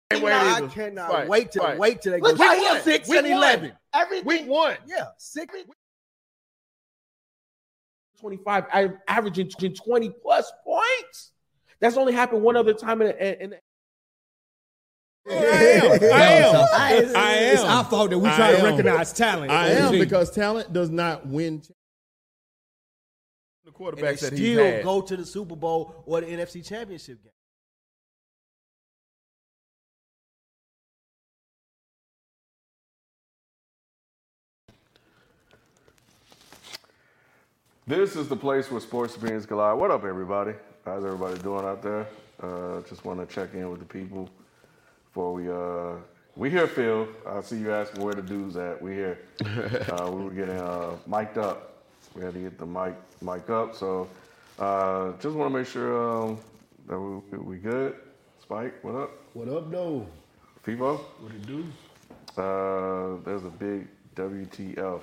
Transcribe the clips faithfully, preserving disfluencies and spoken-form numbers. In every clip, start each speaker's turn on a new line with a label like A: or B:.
A: I
B: either.
A: cannot
B: Fight.
A: wait to
B: Fight.
A: wait till they go
B: Look,
A: week
B: week
A: six
B: week
A: and
B: one.
A: eleven.
B: Everything. Week one.
A: Yeah, six.
B: twenty-five, averaging twenty plus points. That's only happened one other time in. in, in
C: I am. I am.
A: I am.
C: I am.
A: It's our fault that we
C: I
A: try to
C: am.
A: recognize talent.
C: I am
A: Team.
C: because talent does not win. The
A: and
C: quarterbacks
A: they
C: that he's
A: still
C: had.
A: go to the Super Bowl or the N F C Championship game.
D: This is the place where sports opinions collide. What up, everybody? How's everybody doing out there? Uh, just want to check in with the people before we uh, we here, Phil. I see you asking where the dudes at. We here. uh, we were getting uh, mic'd up. We had to get the mic mic up. So uh, just want to make sure um, that we, we good. Spike, what up?
A: What up, though?
D: FIFO?
A: What it do?
D: Uh, there's a big W T F.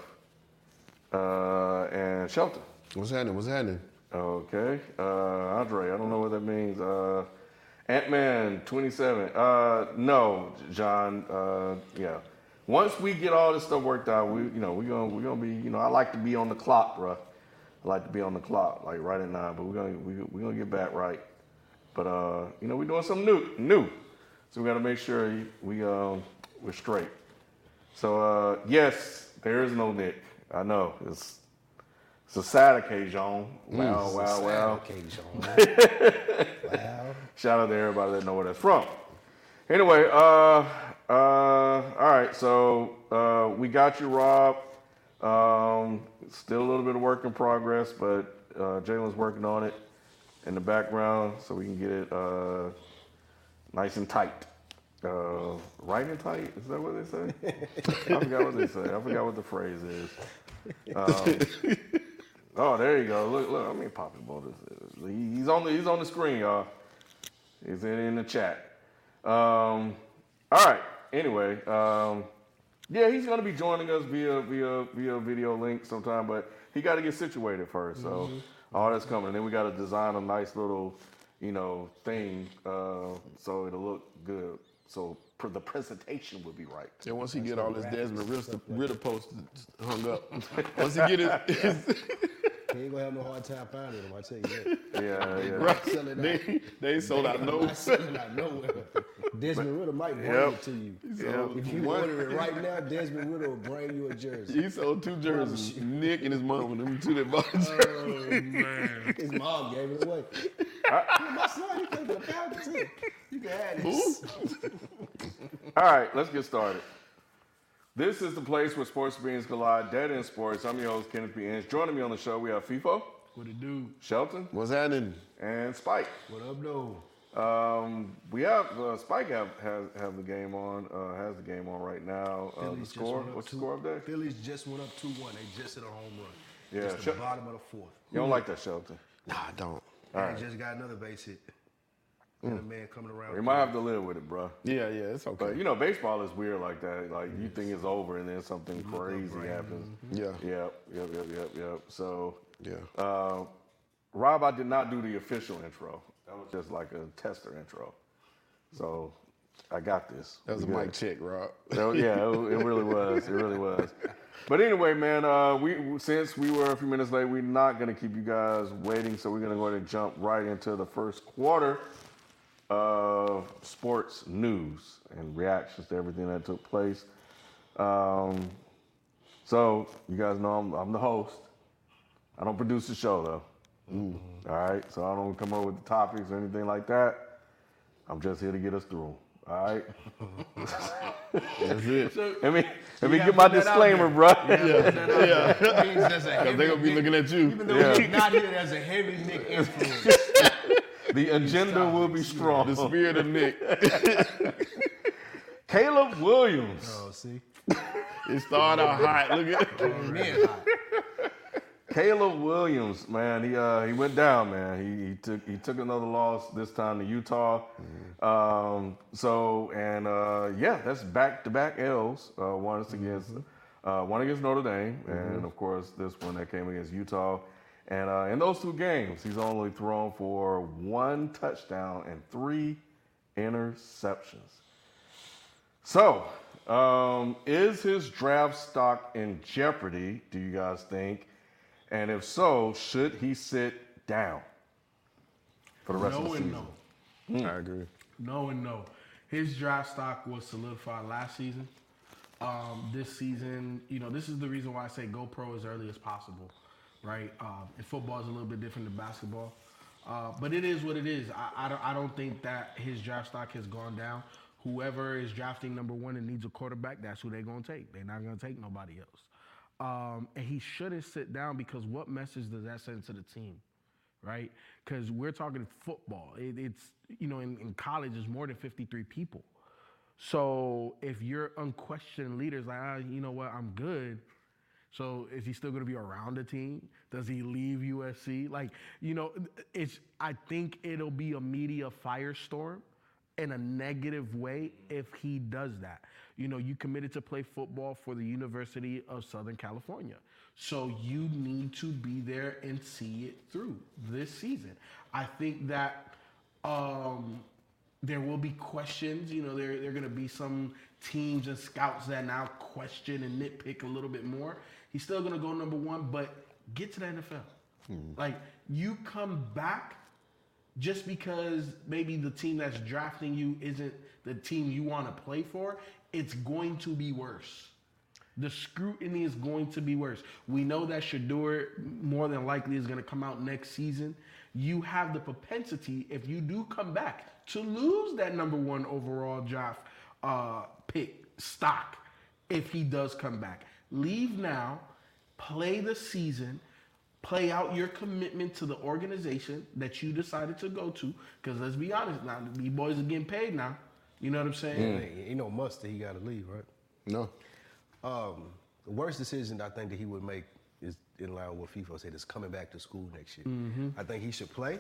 D: Uh, and Shelton.
C: What's happening? What's happening?
D: Okay. Uh, Andre, I don't know what that means. Uh, Ant-Man twenty-seven. Uh, no, John. Uh, yeah. Once we get all this stuff worked out, we, you know, we're gonna, we're gonna be, you know, I like to be on the clock, bro. I like to be on the clock, like right at nine. But we're gonna, we, we're gonna get back right. But uh, you know, we're doing something new, new. So we got to make sure we, um, we're straight. So uh, yes, there is no Nick. I know it's. It's a sad occasion. Wow,
A: Mm,
D: wow,
A: sad
D: wow.
A: occasion. Wow.
D: Shout out to everybody that know where that's from. Anyway, uh, uh, all right. So uh, we got you, Rob. Um, still a little bit of work in progress, but uh, Jalen's working on it in the background so we can get it uh, nice and tight. Uh, right and tight? Is that what they say? I forgot what they say. I forgot what the phrase is. Um, Oh, there you go. Look, look. I mean, Poppy Boy. He's on the he's on the screen, y'all. He's in, in the chat. Um, all right. Anyway, um, yeah, he's gonna be joining us via via via video link sometime, but he got to get situated first. So mm-hmm. all that's coming. And then we got to design a nice little, you know, thing uh, so it'll look good. So pr- the presentation will be right.
C: Yeah, once he get all his Desmond Ritter, Ritter posts hung up. Once he get his, his
A: he ain't gonna have no hard time finding them. I tell you that.
D: Yeah, yeah.
C: Right. They, they sold out nowhere.
A: Selling out nowhere. Desmond Ritter might bring
D: Yep.
A: it to you.
D: Yep.
A: If you
C: One-
A: order it right now, Desmond Ritter will bring you a jersey.
C: He sold two jerseys. Nick and his mom, them two that bought jerseys.
A: Oh man, his mom gave it away. My son, he played for the Falcons too. You can have this.
D: All right, let's get started. This is the place where sports opinions collide. Dead End Sports. I'm your host, Kenneth B. Inch. Joining me on the show, we have FIFO.
A: What it do?
D: Shelton.
C: What's happening?
D: And Spike.
A: What up, though?
D: Um, we have uh, Spike have, has have the game on. Uh, has the game on right now. Uh, the
A: Phillies just
D: score.
A: went up
D: What's the
A: two-
D: score up there?
A: Phillies just went up two one. They just hit a home run.
D: Yeah,
A: Just the
D: Shel-
A: bottom of the fourth.
D: You don't like that, Shelton?
C: Nah, I don't.
D: All
A: They
D: right.
A: just got another base hit. And a man coming around.
D: You might have to live with it, bro.
C: Yeah, yeah, it's okay.
D: But you know, baseball is weird like that. Like you think it's over, and then something crazy happens.
C: yeah,
D: Yep, yep, yep, yep, yep. So,
C: yeah.
D: uh, Rob, I did not do the official intro. That was just like a tester intro. So, I got this.
C: That was
D: We
C: a
D: good.
C: mic check, Rob.
D: So, yeah, it, it really was. It really was. But anyway, man, uh, we since we were a few minutes late, we're not going to keep you guys waiting. So we're going to go ahead and jump right into the first quarter of sports news and reactions to everything that took place. Um, so you guys know I'm, I'm the host. I don't produce the show though. Mm. All right, so I don't come up with the topics or anything like that. I'm just here to get us through. All right.
C: That's it.
D: Let me let me get my disclaimer, bro.
C: Yeah,
A: Because
C: because they're gonna be looking at you.
A: Even though
D: Yeah.
A: he's not here, there's a heavy Nick influence.
D: The agenda will be strong.
C: The spirit of Nick.
D: Caleb Williams.
A: Oh, see?
C: It started out hot. Look at it.
A: Man, hot.
D: Caleb Williams, man, he uh, he went down, man. He, he took he took another loss this time to Utah. Mm-hmm. Um, so and uh, yeah, that's back to back L's. Uh, one is against mm-hmm. uh, one against Notre Dame, mm-hmm. and of course this one that came against Utah. And uh, in those two games, he's only thrown for one touchdown and three interceptions. So, um, is his draft stock in jeopardy, do you guys think? And if so, should he sit down for the rest
A: No
D: of the
A: and
D: season?
A: no.
C: I agree.
A: No and no. His draft stock was solidified last season. Um, this season, you know, this is the reason why I say go pro as early as possible, right? Um, and football is a little bit different than basketball. Uh, but it is what it is. I, I, don't, I don't think that his draft stock has gone down. Whoever is drafting number one and needs a quarterback, that's who they're going to take. They're not going to take nobody else. Um, and he shouldn't sit down because what message does that send to the team, right? Because we're talking football. It, it's, you know, in, in college, it's more than fifty-three people. So if you're unquestioned leaders, like, ah, you know what, I'm good. So is he still going to be around the team? Does he leave U S C? Like, you know, it's. I think it'll be a media firestorm in a negative way if he does that. You know, you committed to play football for the University of Southern California. So you need to be there and see it through this season. I think that um, there will be questions. You know, there, there are going to be some teams and scouts that now question and nitpick a little bit more. He's still going to go number one, but get to the N F L. Hmm. Like, you come back just because maybe the team that's drafting you isn't the team you want to play for, it's going to be worse. The scrutiny is going to be worse. We know that Shedeur more than likely is going to come out next season. You have the propensity, if you do come back, to lose that number one overall draft uh, pick stock if he does come back. Leave now, play the season, play out your commitment to the organization that you decided to go to. Because let's be honest, now these boys are getting paid now. You know what I'm saying?
B: Mm. Ain't no must that he got to leave, right?
C: No.
B: Um, the worst decision I think that he would make is in line with what FIFA said, is coming back to school next year. Mm-hmm. I think he should play.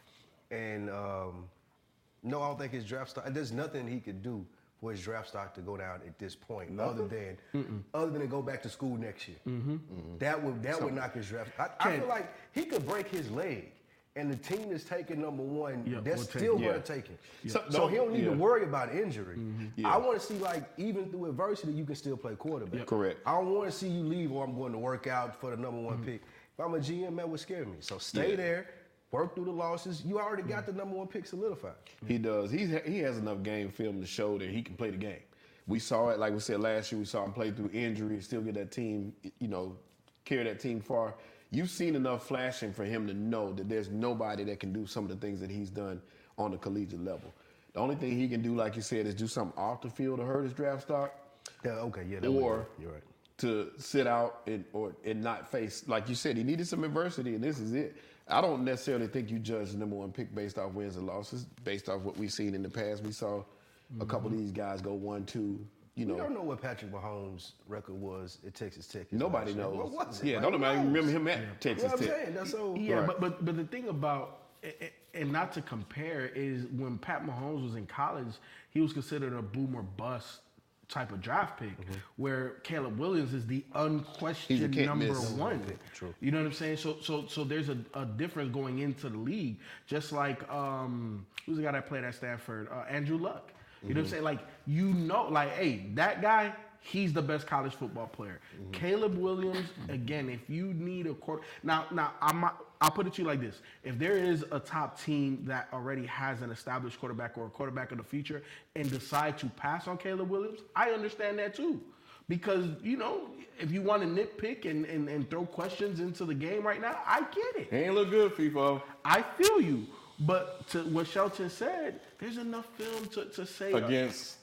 B: And um, no, I don't think his draft stock, there's nothing he could do for his draft stock to go down at this point, nothing? other than Mm-mm. other than to go back to school next year. Mm-hmm. Mm-hmm. That would that so, would knock his draft. I, I feel like he could break his leg, and the team that's taking number one, yeah, they're we'll still going to take him. Yeah. So, so he don't need yeah. to worry about injury. Mm-hmm. Yeah. I want to see, like, even through adversity, you can still play quarterback.
C: Yep. Correct.
B: I don't want to see you leave or I'm going to work out for the number one mm-hmm. pick. If I'm a G M, that would scare me. So stay yeah. there. Work through the losses. You already got the number one pick solidified.
C: He does. He's, he has enough game film to show that he can play the game. We saw it, like we said last year, we saw him play through injury, still get that team, you know, carry that team far. You've seen enough flashing for him to know that there's nobody that can do some of the things that he's done on the collegiate level. The only thing he can do, like you said, is do something off the field to hurt his draft stock.
B: Yeah, okay, yeah. That
C: or
B: you're right.
C: to sit out and or and not face, like you said, he needed some adversity, and this is it. I don't necessarily think you judge the number one pick based off wins and losses, based off what we've seen in the past. We saw mm-hmm. a couple of these guys go one, two. You know,
B: we don't know what Patrick Mahomes' record was at Texas Tech.
C: Nobody knows.
B: What was it?
C: Yeah,
B: like,
C: don't nobody remember him at
B: yeah.
C: Texas
B: you know
C: Tech.
B: What I'm saying? That's so,
A: yeah,
C: right.
A: but, but but the thing about, and not to compare, is when Pat Mahomes was in college, he was considered a boom or bust type of draft pick, mm-hmm. where Caleb Williams is the unquestioned number miss. one.
B: True.
A: You know what I'm saying? So so so there's a, a difference going into the league. Just like um, who's the guy that played at Stanford? Uh, Andrew Luck. You mm-hmm. know what I'm saying? Like, you know, like, hey, that guy, he's the best college football player. Mm-hmm. Caleb Williams, again, if you need a quarter, now, now I'm, I'll put it to you like this: if there is a top team that already has an established quarterback or a quarterback of the future and decide to pass on Caleb Williams, I understand that too. Because, you know, if you want to nitpick and, and, and throw questions into the game right now, I get it.
C: Ain't look good, FIFO.
A: I feel you. But to what Shelton said, there's enough film to, to say
D: against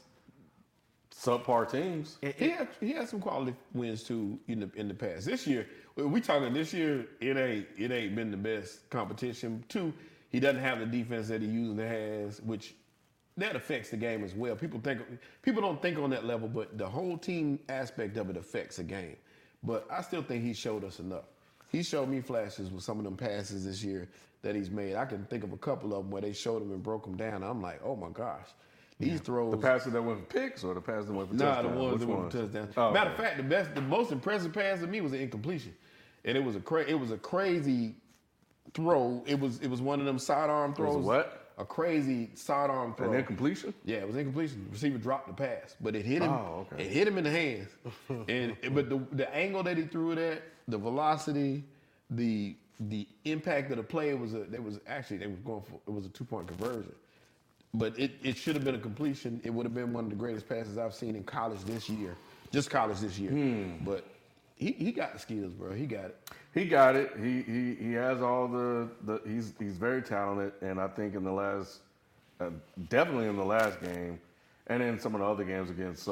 D: uh, subpar teams.
C: It, he had he had some quality wins too in the in the past. This year, we talking this year, it ain't it ain't been the best competition. Two, he doesn't have the defense that he usually has, which that affects the game as well. People think people don't think on that level, but the whole team aspect of it affects the game. But I still think he showed us enough. He showed me flashes with some of them passes this year that he's made. I can think of a couple of them where they showed him and broke him down. I'm like, oh my gosh, these yeah. throws.
D: The passes that went for picks or the passes that went for
C: nah,
D: touchdowns?
C: Nah, the ones
D: Which
C: that
D: ones?
C: went for touchdowns.
D: Oh,
C: Matter
D: okay.
C: of fact, the best, the most impressive pass to me was an incompletion, and it was a cra- it was a crazy throw. It was it was one of them sidearm throws.
D: It was what?
C: A a crazy sidearm throw.
D: An incompletion?
C: Yeah, it was incompletion. The receiver dropped the pass, but it hit him.
D: Oh, okay.
C: It hit him in the hands. and but the the angle that he threw it at, the velocity, the the impact of the play was a. They was actually they was going for it was a two point conversion. But it, it should have been a completion. It would have been one of the greatest passes I've seen in college this year. Just college this year.
D: Hmm.
C: But he, he got the skills, bro. He got it.
D: He got it. He he he has all the, the he's he's very talented, and I think in the last, uh, definitely in the last game, and in some of the other games against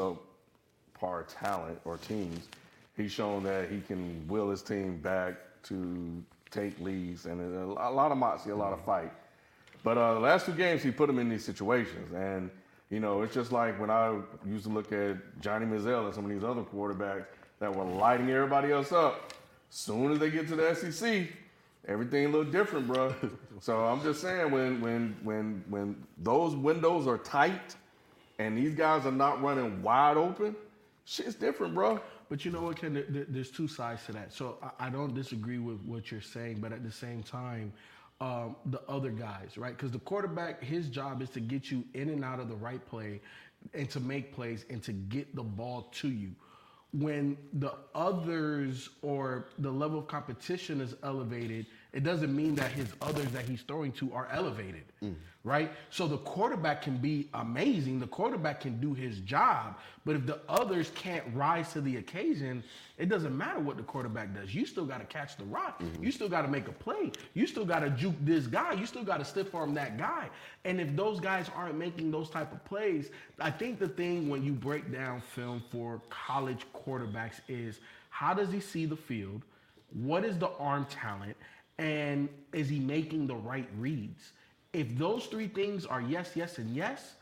D: subpar talent or teams, he's shown that he can will his team back to take leads and a, a lot of moxie, a lot of fight. But uh, the last two games, he put him in these situations. And, you know, it's just like when I used to look at Johnny Manziel and some of these other quarterbacks that were lighting everybody else up. Soon as they get to the S E C, everything look different, bro. So I'm just saying, when when when when those windows are tight and these guys are not running wide open, shit's different, bro.
A: But you know what, Ken? There- there- There's two sides to that. So I I don't disagree with what you're saying, but at the same time, um, the other guys, right? Because the quarterback, his job is to get you in and out of the right play and to make plays and to get the ball to you. When the others or the level of competition is elevated, it doesn't mean that his others that he's throwing to are elevated, right? So the quarterback can be amazing. The quarterback can do his job, but if the others can't rise to the occasion, it doesn't matter what the quarterback does. You still got to catch the rock. You still got to make a play. You still got to juke this guy. You still got to stiff arm that guy. And if those guys aren't making those type of plays, I think the thing when you break down film for college quarterbacks is how does he see the field? What is the arm talent? And is he making the right reads? If those three things are yes, yes, and yes,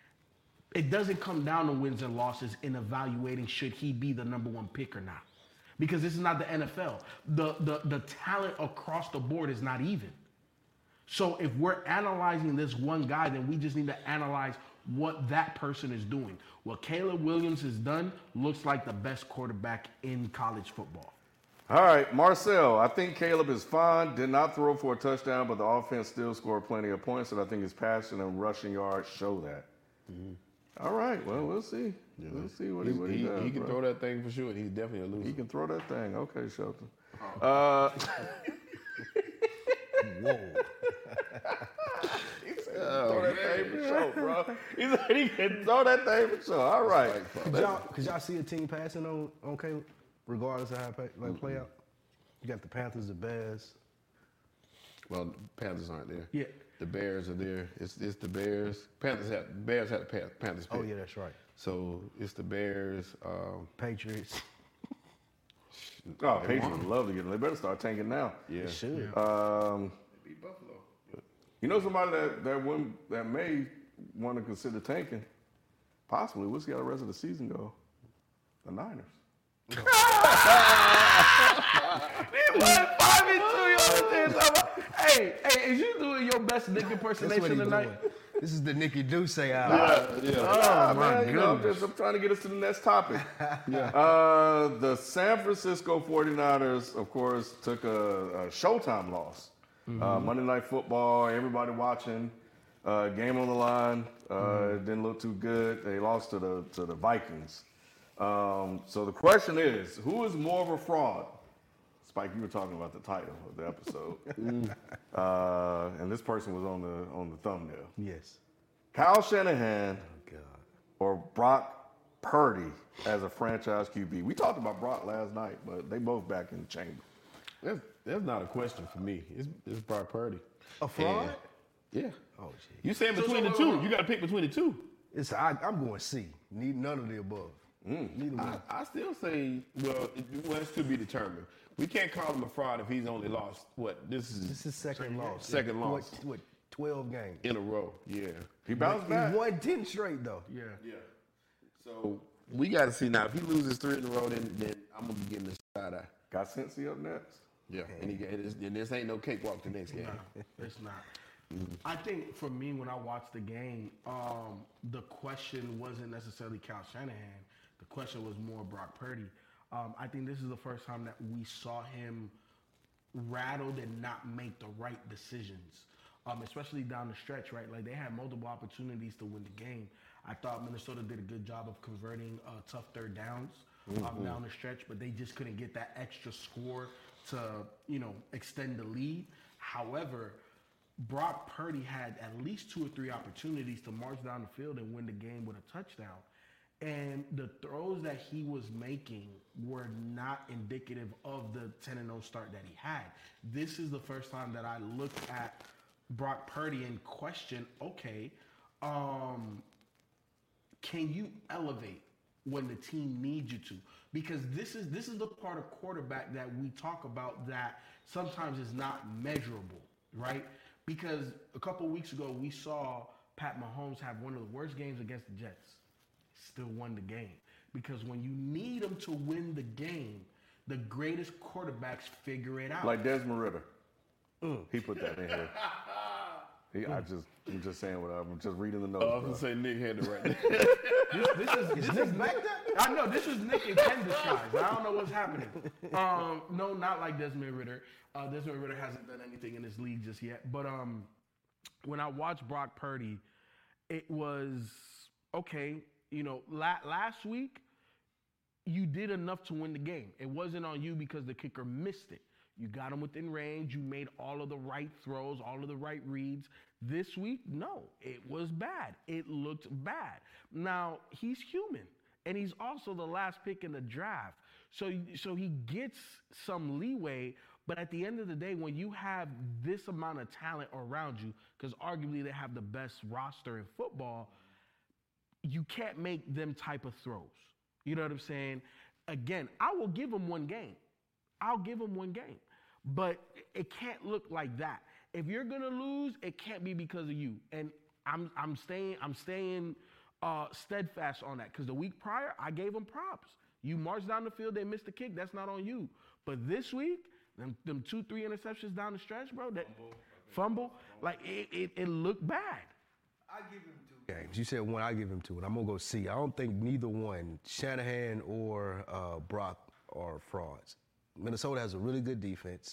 A: it doesn't come down to wins and losses in evaluating should he be the number one pick or not. Because this is not the N F L. The, the, the talent across the board is not even. So if we're analyzing this one guy, then we just need to analyze what that person is doing. What Caleb Williams has done looks like the best quarterback in college football.
D: All right, Marcel, I think Caleb is fine. Did not throw for a touchdown, but the offense still scored plenty of points, and I think his passing and rushing yards show that. Mm-hmm. All right, well, we'll see. Yeah. We'll see what he, what he,
C: he
D: does.
C: He can
D: bro.
C: throw that thing for sure. He's definitely a loser.
D: He can throw that thing. Okay, Shelton. Oh. Uh,
B: Whoa.
D: he said, oh, throw that thing for sure, bro. He said he can throw that thing for sure. All right.
B: Could y'all, could y'all see a team passing on, on Caleb, regardless of how it play, like, play out? You got the Panthers, the Bears.
C: Well, the Panthers aren't there.
A: Yeah.
C: The Bears are there. It's it's the Bears. Panthers had Bears had the Pan- Panthers pick.
B: Oh, yeah, that's right.
C: So it's the Bears. Um,
B: Patriots.
D: Oh, Patriots would love to get them. They better start tanking now.
C: yeah.
B: They should.
D: Um,
C: They beat Buffalo.
D: you know somebody that that win, that may want to consider tanking? Possibly. We'll see how the rest of the season go. The Niners.
A: Five and two, you Hey, hey, is you doing your best Nick
B: That's what
A: impersonation
B: he's
A: tonight?
B: doing. This is the Nicky Duce hour.
C: Yeah.
D: Oh,
A: my
D: man, you know, I'm,
A: goodness.
D: just, I'm trying to get us to the next topic. yeah. Uh, the San Francisco forty-niners, of course, took a, a Showtime loss. Mm-hmm. Uh, Monday Night Football, everybody watching, uh, game on the line. Uh, mm-hmm. It didn't look too good. They lost to the to the Vikings. Um, so the question is, who is more of a fraud? Spike, you were talking about the title of the episode, uh, and this person was on the on the thumbnail.
B: Yes.
D: Kyle Shanahan
B: Oh, God.
D: or Brock Purdy as a franchise Q B. We talked about Brock last night, but they both back in the chamber.
C: That's, that's not a question for me. It's it's Brock Purdy.
B: A fraud?
C: And- yeah.
B: Oh, gee.
C: You saying between
A: so-
C: the two? You got to pick between the two.
B: It's, I, I'm going C. Need none of the above. Neither one.
C: I, I still say, well, it, well, it's to be determined. We can't call him a fraud if he's only lost what this is
B: This is second loss.
C: Second
B: What-
C: loss.
B: What, twelve games.
C: in a row. Yeah.
D: He bounced back.
B: He won ten straight, though.
A: Yeah.
C: Yeah. So we got to see now. If he loses three in a row, then, then I'm gonna be getting the side eye.
D: Got Cincy up next.
C: Yeah. And, he, and, this, and this ain't no cakewalk the next game.
A: No, it's not. I think for me, when I watched the game, um, the question wasn't necessarily Kyle Shanahan. The question was more Brock Purdy. Um, I think this is the first time that we saw him rattled and not make the right decisions. um, especially down the stretch, right? Like they had multiple opportunities to win the game. I thought Minnesota did a good job of converting uh, tough third downs um, mm-hmm. down the stretch, but they just couldn't get that extra score to, you know, extend the lead. However, Brock Purdy had at least two or three opportunities to march down the field and win the game with a touchdown. And the throws that he was making were not indicative of the ten and oh start that he had. This is the first time that I looked at Brock Purdy and questioned, okay, um, can you elevate when the team needs you to? Because this is this is the part of quarterback that we talk about that sometimes is not measurable, right? Because a couple of weeks ago, we saw Pat Mahomes have one of the worst games against the Jets. Still won the game. Because when you need them to win the game, the greatest quarterbacks figure it out.
D: Like Desmond Ritter. Mm. He put that in here. He, I just, I'm just saying what I'm just reading the notes.
C: Oh, I was going to say Nick had it right there.
A: this, this is, this is Nick. I know, this is Nick in ten disguise. I don't know what's happening. Um, no, not like Desmond Ritter. Uh, Desmond Ritter hasn't done anything in this league just yet. But um, when I watched Brock Purdy, it was, okay, you know, la- last week, you did enough to win the game. It wasn't on you because the kicker missed it. You got him within range. You made all of the right throws, all of the right reads. This week, no, it was bad. It looked bad. Now, he's human, and he's also the last pick in the draft. So, so he gets some leeway, but at the end of the day, when you have this amount of talent around you, because arguably they have the best roster in football, you can't make them type of throws. You know what I'm saying? Again, I will give him one game. I'll give him one game. But it can't look like that. If you're gonna lose, it can't be because of you. And I'm I'm staying I'm staying uh, steadfast on that. Because the week prior, I gave them props. You marched down the field, they missed the kick. That's not on you. But this week, them, them two, three interceptions down the stretch, bro. That fumble, fumble like it, it, it looked bad.
B: I give him two games. You said one, I give him two, and I'm gonna go see. I don't think neither one, Shanahan or uh, Brock, are frauds. Minnesota has a really good defense.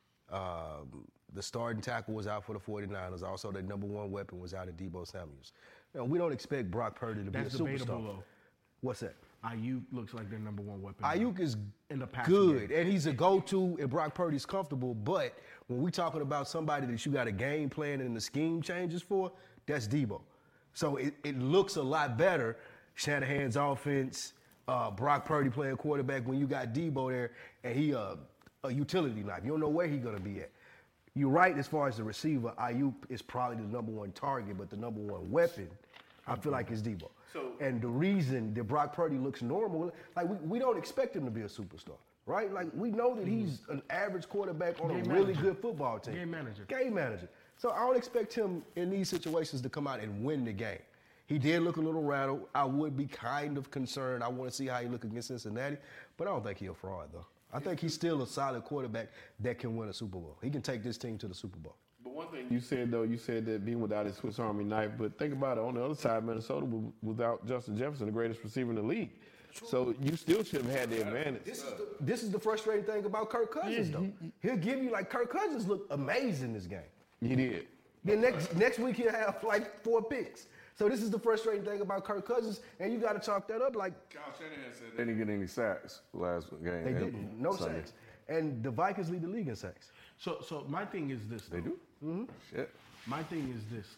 B: Um, the starting tackle was out for the forty-niners. Also, their number one weapon was out of Deebo Samuels. Now, we don't expect Brock Purdy to
A: That's
B: be a superstar.
A: debatable, though.
B: What's that?
A: Ayuk looks like their number one weapon.
B: Ayuk is
A: in the pass
B: good,
A: game.
B: and he's a go-to, and Brock Purdy's comfortable. But when we're talking about somebody that you got a game plan and the scheme changes for, that's Deebo. So it, it looks a lot better, Shanahan's offense, uh, Brock Purdy playing quarterback, when you got Deebo there, and he uh, a utility knife. You don't know where he's going to be at. You're right as far as the receiver. Ayuk is probably the number one target, but the number one weapon, I feel like, is Deebo.
C: So,
B: and the reason that Brock Purdy looks normal, like we, we don't expect him to be a superstar, right? Like we know that he's an average quarterback on
A: Game
B: a really
A: manager.
B: good football team.
A: Game manager.
B: Game manager. So I don't expect him in these situations to come out and win the game. He did look a little rattled. I would be kind of concerned. I want to see how he look against Cincinnati, but I don't think he's a fraud, though. I think he's still a solid quarterback that can win a Super Bowl. He can take this team to the Super Bowl.
C: But one thing you said, though, you said that being without his Swiss Army knife, but think about it, on the other side, Minnesota was without Justin Jefferson, the greatest receiver in the league. So you still should have had the advantage.
B: This is the, this is the frustrating thing about Kirk Cousins,
C: Yeah,
B: though.
C: he-
B: He'll give you, like, Kirk Cousins looked amazing this game.
C: He did.
B: Then next next week he'll have, like, four picks. So this is the frustrating thing about Kirk Cousins, and you got to chalk that up like
D: Kyle Shanahan said they didn't get any sacks last game.
B: they didn't. No
D: Sunday.
B: sacks. And the Vikings lead the league in sacks.
A: So, so my thing is this. Though.
D: They do? Mm-hmm. Shit.
A: My thing is this,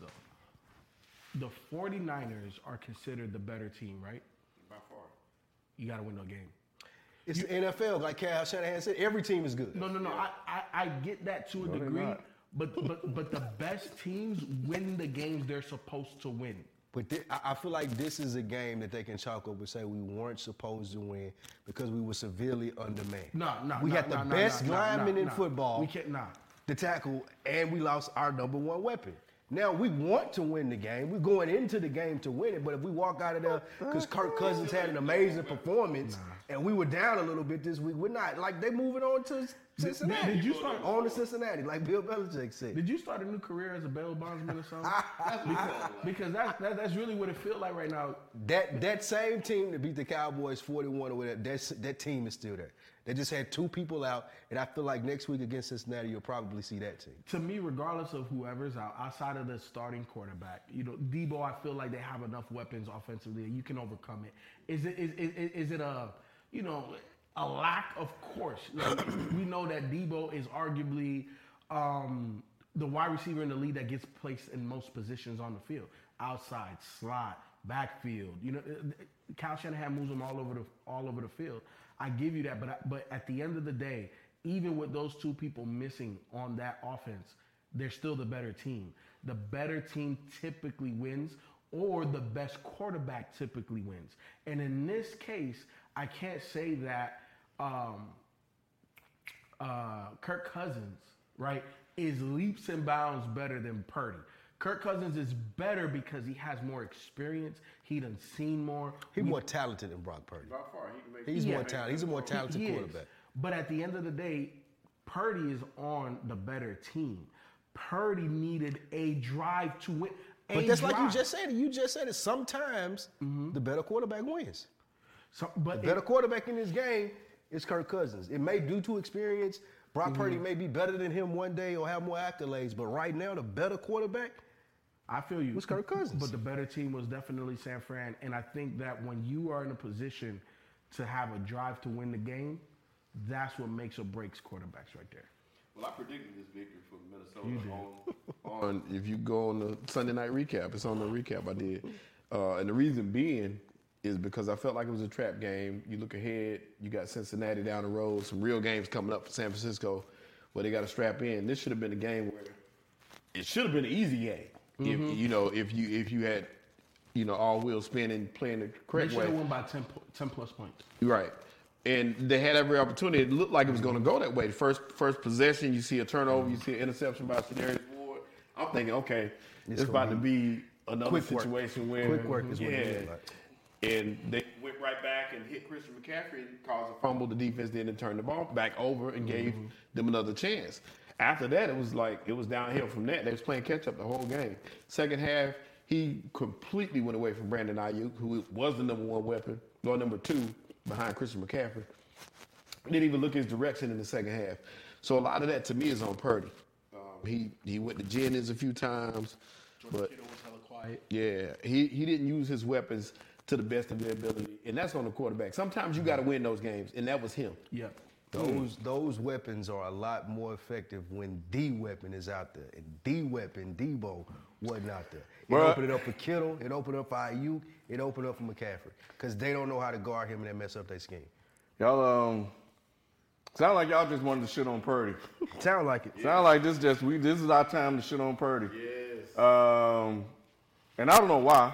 A: though. The forty-niners are considered the better team, right?
C: By far.
A: You got to win the game.
B: It's the N F L, like Kyle Shanahan said. Every team is good.
A: No, no, no. I, I, I get that to a
D: No, they're
A: degree,
D: not.
A: but but but the best teams win the games they're supposed to win.
B: But thi- I I feel like this is a game that they can chalk up and say we weren't supposed to win because we were severely undermanned.
A: No, no,
B: We
A: no,
B: had the
A: no, no,
B: best
A: no, no,
B: lineman
A: no,
B: in
A: no.
B: football.
A: We can't, nah.
B: The tackle, and we lost our number one weapon. Now we want to win the game. We're going into the game to win it. But if we walk out of there because Kirk Cousins had an amazing performance and we were down a little bit this week. We're not like they moving on to Cincinnati.
A: did you start-
B: on to Cincinnati, like Bill Belichick said?
A: Did you start a new career as a bail bondsman or something? because because that's that, that's really what it feels like right now.
B: That that same team that beat the Cowboys forty-one or whatever, that's, that team is still there. They just had two people out, and I feel like next week against Cincinnati, you'll probably see that team.
A: To me, regardless of whoever's out, outside of the starting quarterback, you know, Debo, I feel like they have enough weapons offensively and you can overcome it. Is it is, is, is it a, you know, a lack? Of course. Like, we know that Debo is arguably um, the wide receiver in the league that gets placed in most positions on the field. Outside, slot, backfield. You know, Kyle Shanahan moves them all over the all over the field. I give you that, but I, but at the end of the day, even with those two people missing on that offense, they're still the better team. The better team typically wins, or the best quarterback typically wins. And in this case, I can't say that um, uh, Kirk Cousins, right, is leaps and bounds better than Purdy. Kirk Cousins is better because he has more experience. He done seen more.
B: He's
A: We-
B: more talented than Brock Purdy.
C: By far, he can make
B: He's
A: Yeah.
B: more talented. He's a more talented
A: He is.
B: quarterback.
A: But at the end of the day, Purdy is on the better team. Purdy needed a drive to win. a
B: But that's like you
A: drive.
B: just said it. You just said it. Sometimes the better quarterback wins.
A: So, but
B: The better quarterback in this game is Kirk Cousins. It may due to experience. Brock Purdy may be better than him one day or have more accolades, but right now the better quarterback.
A: I feel you.
B: was Kirk Cousins.
A: But the better team was definitely San Fran. And I think that when you are in a position to have a drive to win the game, that's what makes or breaks quarterbacks right there.
C: Well, I predicted this victory for Minnesota on, on, if you go on the Sunday night recap. It's on the recap I did. Uh, and the reason being is because I felt like it was a trap game. You look ahead, you got Cincinnati down the road, some real games coming up for San Francisco where they got to strap in. This should have been a game where it should have been an easy game.
A: Mm-hmm.
C: If, you know, if you if you had, you know, all wheels spinning, playing the
A: They
C: correct
A: should
C: way.
A: have won by ten, po- ten plus points.
C: Right. And they had every opportunity. It looked like it was going to go that way. The first first possession, you see a turnover, you see an interception by Shenarius Ward. I'm thinking, okay, it's,
B: It's
C: about
B: gonna
C: to be another
B: quick work.
C: situation where
B: Quick work is
C: yeah,
B: what it looked like.
C: and they went right back and hit Christian McCaffrey and caused a fumble. The defense didn't turn the ball back over and gave them another chance. After that, it was like it was downhill from that. They was playing catch up the whole game. Second half, he completely went away from Brandon Ayuk, who was the number one weapon, or number two behind Christian McCaffrey. Didn't even look his direction in the second half. So a lot of that to me is on Purdy. Um, he he went to Jennings a few times, but
A: Kittle was hella quiet.
C: yeah, he, he didn't use his weapons to the best of their ability, and that's on the quarterback. Sometimes you got to win those games, and that was him.
A: Yeah.
B: Those those weapons are a lot more effective when D weapon is out there. And D weapon, Debo, wasn't out there. It
C: Bruh.
B: opened it up for Kittle, it opened up for Ayuk, it opened up for McCaffrey. Because they don't know how to guard him and they mess up their scheme.
C: Y'all um sound like y'all just wanted to shit on Purdy.
B: Sound like it.
C: Sound like this just we this is our time to shit on Purdy. Yes. Um, and I don't know why.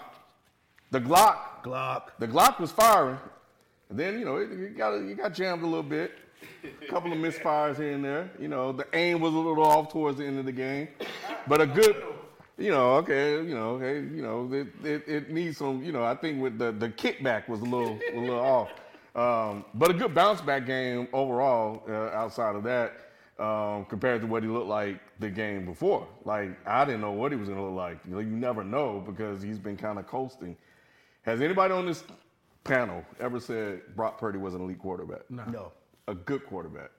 C: The Glock,
B: Glock.
C: the Glock was firing, and then you know it, it got it got jammed a little bit. A couple of misfires here and there. You know the aim was a little off towards the end of the game, but a good. You know, okay, you know, okay, you know, it, it, it needs some. You know, I think with the the kickback was a little a little off. Um, but a good bounce back game overall uh, outside of that um, compared to what he looked like the game before. Like, I didn't know what he was going to look like. You know, you never know because he's been kind of coasting. Has anybody on this panel ever said Brock Purdy was an elite quarterback?
A: No.
B: No.
C: A good quarterback.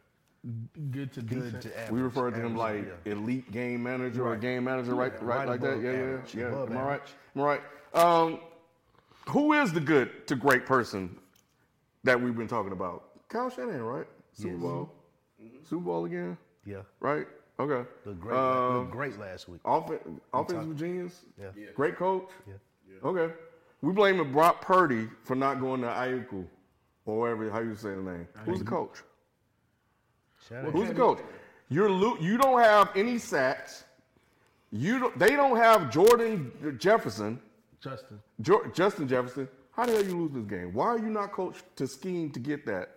A: Good to
B: Good
A: decent.
B: to average.
C: We refer to him
B: Average,
C: like
B: yeah.
C: elite game manager or
B: Right.
C: game manager, right?
B: Yeah,
C: right,
B: right
C: like that.
B: above
C: Yeah,
B: average,
C: yeah, yeah.
B: above
C: Am I right?
B: average.
C: Am I right? Um, who is the good to great person that we've been talking about? Kyle Shanahan, right? Super
B: Yes.
C: Bowl. Super Bowl again,
B: Yeah.
C: right? Okay.
B: Looked great,
C: Um,
B: looked great last week.
C: Offen- offensive genius.
B: Yeah. Yeah.
C: Great coach.
B: Yeah.
C: Okay. We blaming Brock Purdy for not going to Ayuku or whatever how you say the name. Who's the coach?
B: Shanahan.
C: Who's the coach? You're lo- you don't have any sacks. You don't, they don't have Jordan Jefferson,
A: Justin.
C: jo- Justin Jefferson. How the hell you lose this game? Why are you not coached to scheme to get that?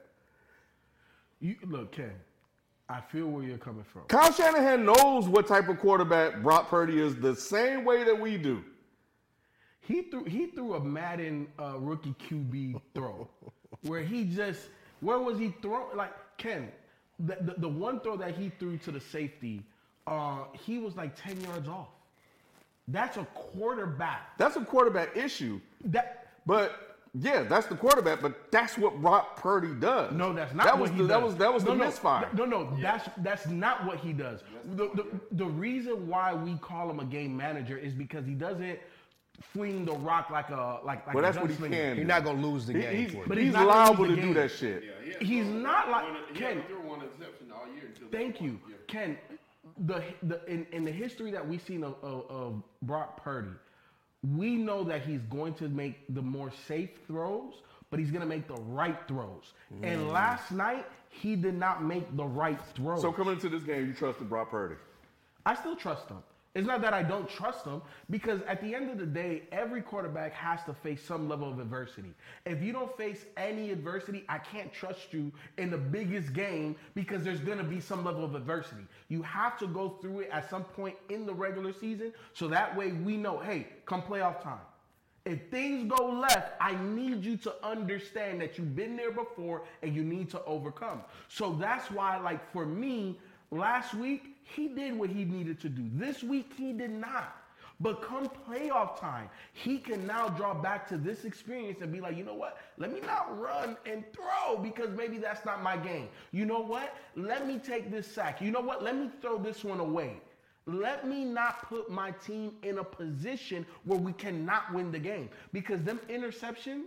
A: You look, Ken. I feel where you're coming from.
C: Kyle Shanahan knows what type of quarterback Brock Purdy is the same way that we do.
A: He threw he threw a Madden uh, rookie Q B throw, where he just, where was he throwing? Like, Ken, the, the, the one throw that he threw to the safety, uh, he was like ten yards off. That's a quarterback.
D: That's a quarterback issue.
A: That
D: But yeah, that's the quarterback. But that's what Brock Purdy does.
A: No, that's not
D: that
A: what
D: was
A: he
D: the,
A: does.
D: That was that was
A: no,
D: the
A: no,
D: misfire.
A: No, no, that's that's not what he does. The, the, the reason why we call him a game manager is because he doesn't fling the rock like a like like
D: Well,
A: a
D: that's what he
A: gunslinger.
D: can.
B: He's
D: do.
B: not gonna lose the
D: He-
B: game
D: he's,
B: for you.
A: But
D: he's
A: he's not gonna
D: liable
A: lose
D: to
A: the
D: do
A: game.
D: that shit.
E: Yeah, he had
A: He's
E: thrown
A: not
E: one-
A: like-
E: he
A: Ken.
E: had threw one interception all year until that
A: Thank
E: one.
A: you,
E: Yeah.
A: Ken. The the in, in the history that we've seen of, of, of Brock Purdy, we know that he's going to make the more safe throws, but he's going to make the right throws. And last night, he did not make the right throws.
D: So coming into this game, you trusted Brock Purdy.
A: I still trust him. It's not that I don't trust him, because at the end of the day, every quarterback has to face some level of adversity. If you don't face any adversity, I can't trust you in the biggest game, because there's going to be some level of adversity. You have to go through it at some point in the regular season, so that way we know, hey, come playoff time, if things go left, I need you to understand that you've been there before and you need to overcome. So that's why, like, for me, last week, he did what he needed to do. This week, he did not. But come playoff time, he can now draw back to this experience and be like, you know what? Let me not run and throw, because maybe that's not my game. You know what? Let me take this sack. You know what? Let me throw this one away. Let me not put my team in a position where we cannot win the game, because them interceptions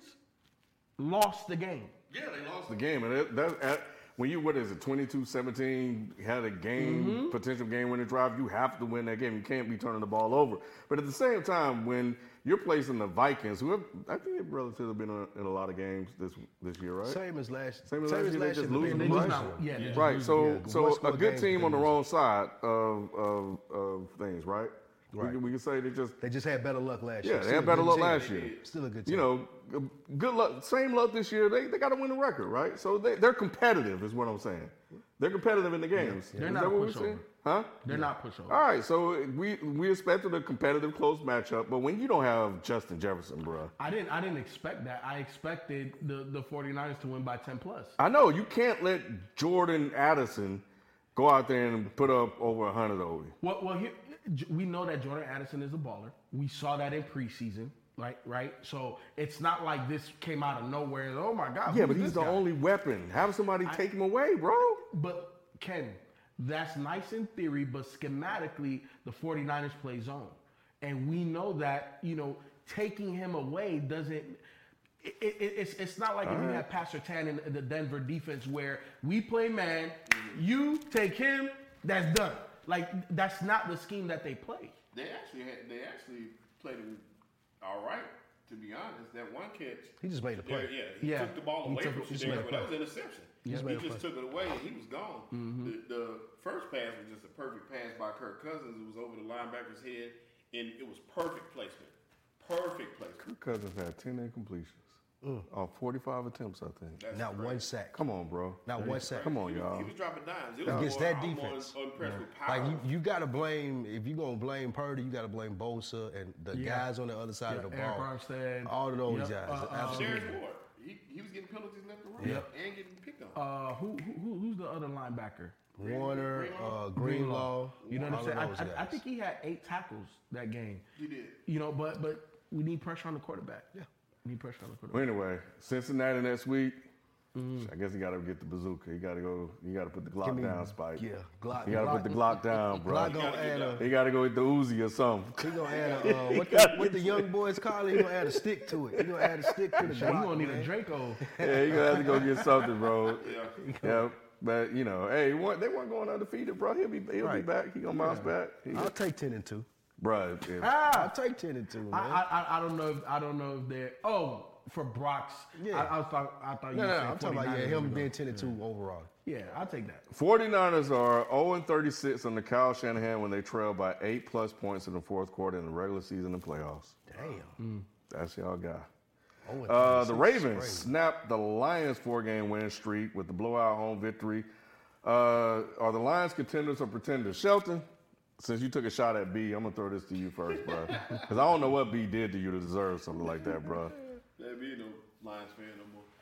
A: lost the game.
D: Yeah, they lost the game, and that, that, that when you what is it, twenty-two seventeen, had a game
A: Mm-hmm.
D: potential game winning drive, you have to win that game. You can't be turning the ball over. But at the same time, when you're placing the Vikings, who have, I think they've relatively been in a lot of games this this year, right?
B: Same as last.
D: Same as last year, they just
B: year,
D: losing
B: they
D: the
B: lose
D: right?
B: now.
A: Yeah, they just
D: Right.
A: lose-
D: So
B: yeah,
D: so
B: one
D: a
B: score
D: good
B: games
D: team
B: they
D: on the
B: lose.
D: wrong side of of, of things, right? We,
B: Right.
D: can, we can say they just
B: They just had better luck last year.
D: yeah, they
B: Still
D: had
B: a
D: better
B: good
D: luck
B: team.
D: last year.
B: Still a good team.
D: You know, g- good luck. Same luck this year. They they got to win the record, right? So they they're competitive, is what I'm saying. They're competitive in the games.
A: They're
D: Is
A: not
D: that
A: a
D: what we're
A: pushover.
D: saying? Huh?
A: They're not pushovers.
D: All right, so we we expected a competitive, close matchup, but when you don't have Justin Jefferson, bro,
A: I didn't I didn't expect that. I expected the, the 49ers to win by ten plus.
D: I know you can't let Jordan Addison go out there and put up over a hundred over you.
A: Well, well, here, we know that Jordan Addison is a baller. We saw that in preseason, right? Right. So it's not like this came out of nowhere. Oh my God!
D: Yeah,
A: who's
D: but he's
A: this
D: the
A: guy?
D: only weapon. Have somebody take him away, bro.
A: But Ken, that's nice in theory, but schematically, the 49ers play zone, and we know that, you know, taking him away doesn't. It, it, it's it's not like if you have Pastor Tan in the Denver defense where we play man, you take him, that's done. Like, that's not the scheme that they play.
E: They actually had, they actually played him all right, to be honest. That one catch.
B: He just made a play.
E: Yeah, yeah. He
A: Yeah.
E: took the ball
A: He
E: away
A: took
E: from
A: it- he just
E: Shadarius,
A: made a
E: but
A: play.
E: that was an interception.
B: He just
E: He
B: made a
E: just
B: play.
E: took it away and he was gone. The, the first pass was just a perfect pass by Kirk Cousins. It was over the linebacker's head, and it was perfect placement. Perfect placement.
D: Cousins had ten incompletions. On forty-five attempts, I think.
E: That's
B: Not
E: crazy.
B: one sack.
D: Come on, bro.
B: Not one sack.
D: Come on,
E: He was,
D: y'all.
E: he was dropping dimes. It was
B: Against
E: more,
B: that
E: I'm
B: defense.
E: more impressed with power.
B: Like you, you gotta blame if you're gonna blame Purdy, you gotta blame Bosa and the
A: Yeah.
B: guys on the other side
A: Yeah,
B: of the
A: Eric
B: ball.
A: Armstead.
B: All of those
A: Yep.
B: guys.
A: Uh, uh,
B: absolutely.
E: Darius Ward, he, he was getting penalties left and right,
A: Yep.
E: and getting picked on.
A: Uh, who, who who's the other linebacker?
B: Warner, uh, Greenlaw.
A: You know what I'm
B: all
A: saying?
B: of those
A: I, I, I
B: guys.
A: think he had eight tackles that game.
E: he did.
A: You know, but but we need pressure on the quarterback. Yeah, we need pressure on the
D: Well,
A: quarterback.
D: anyway, Cincinnati next week. I guess you got to get the bazooka. You got to go. You got to put the Glock
B: Give me-
D: down, Spike.
B: yeah, Glock-
D: You got to put the Glock down, bro.
B: Glock gonna add a,
D: You got to go with the Uzi or something.
B: he gonna add a, uh, what, the, what the young boys call it, he gonna add a stick to it. He gonna add a stick to the
A: So you
B: Glock,
A: gonna need
B: man.
A: a Draco.
D: Yeah, you gonna have to go get something, bro.
E: Yeah.
D: Yeah, but you know, hey, what, they weren't going undefeated, bro. He'll be he'll be
B: Right.
D: back. He gonna bounce back, he,
B: I'll take ten and two.
D: bro. If,
B: I'll take ten and two, man.
A: I, I I don't know if I don't know if they're oh for Brock's.
B: Yeah.
A: I, I thought I thought you
B: no,
A: were
B: no,
A: saying
B: I'm talking about yeah,
A: 49ers
B: him
A: would go.
B: being ten and two overall.
A: Yeah, I'll take that.
D: 49ers are oh and thirty-six under Kyle Shanahan when they trail by eight plus points in the fourth quarter in the regular season and playoffs.
B: Damn.
D: That's y'all guy.
B: oh and
D: Uh, the
B: thirty-six,
D: Ravens
B: crazy.
D: snapped the Lions' four-game winning streak with the blowout home victory. Uh, are the Lions contenders or pretenders? Shelton, since you took a shot at B, I'm gonna throw this to you first, bro, because I don't know what B did to you to deserve something like that, bro.
E: There be no Lions fan no more.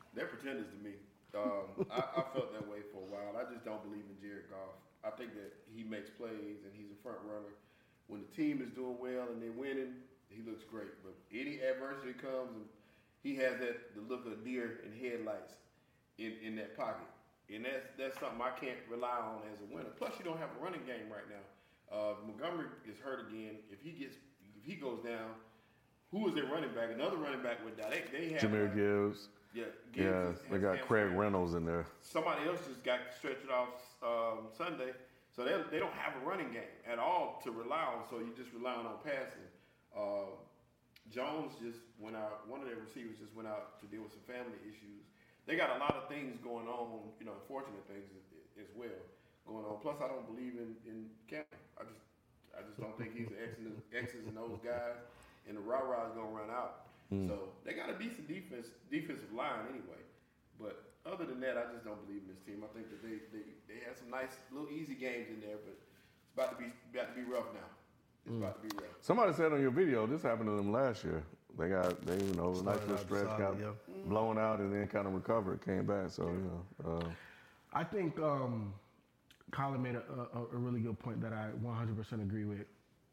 E: They're pretenders to me. Um, I, I felt that way for a while. I just don't believe in Jared Goff. I think that he makes plays and he's a front runner. When the team is doing well and they're winning, he looks great. But any adversity comes, and he has that the look of deer in headlights in, in that pocket. And that's that's something I can't rely on as a winner. Plus, you don't have a running game right now. Uh, Montgomery is hurt again. If he gets, if he goes down, who is their running back? Another running back with that. They, they have
D: Jameer
E: like,
D: Gibbs.
E: Yeah, Gibbs
D: Yeah,
E: has-
D: they
E: has
D: got Craig
E: hamstring.
D: Reynolds in there.
E: Somebody else just got stretched off um, Sunday, so they they don't have a running game at all to rely on. So you're just relying on passing. Uh, Jones just went out. One of their receivers just went out to deal with some family issues. They got a lot of things going on, you know, unfortunate things as, as well going on. Plus, I don't believe in in Campbell. I just I just don't think he's an X's and, X's and O's guy, and the rah rah is gonna run out.
D: Mm.
E: So they got a decent defense defensive line anyway. But other than that, I just don't believe in this team. I think that they they, they had some nice little easy games in there, but it's about to be about to be rough now. It's
D: Mm.
E: about to be rough.
D: Somebody said on your video this happened to them last year. They got they you know nice
B: Started
D: little
B: out
D: stretch,
B: solid,
D: got
B: yeah.
D: blown out, and then kind of recovered, came back. So you know. Uh,
A: I think um, Colin made a, a, a really good point that I one hundred percent agree with.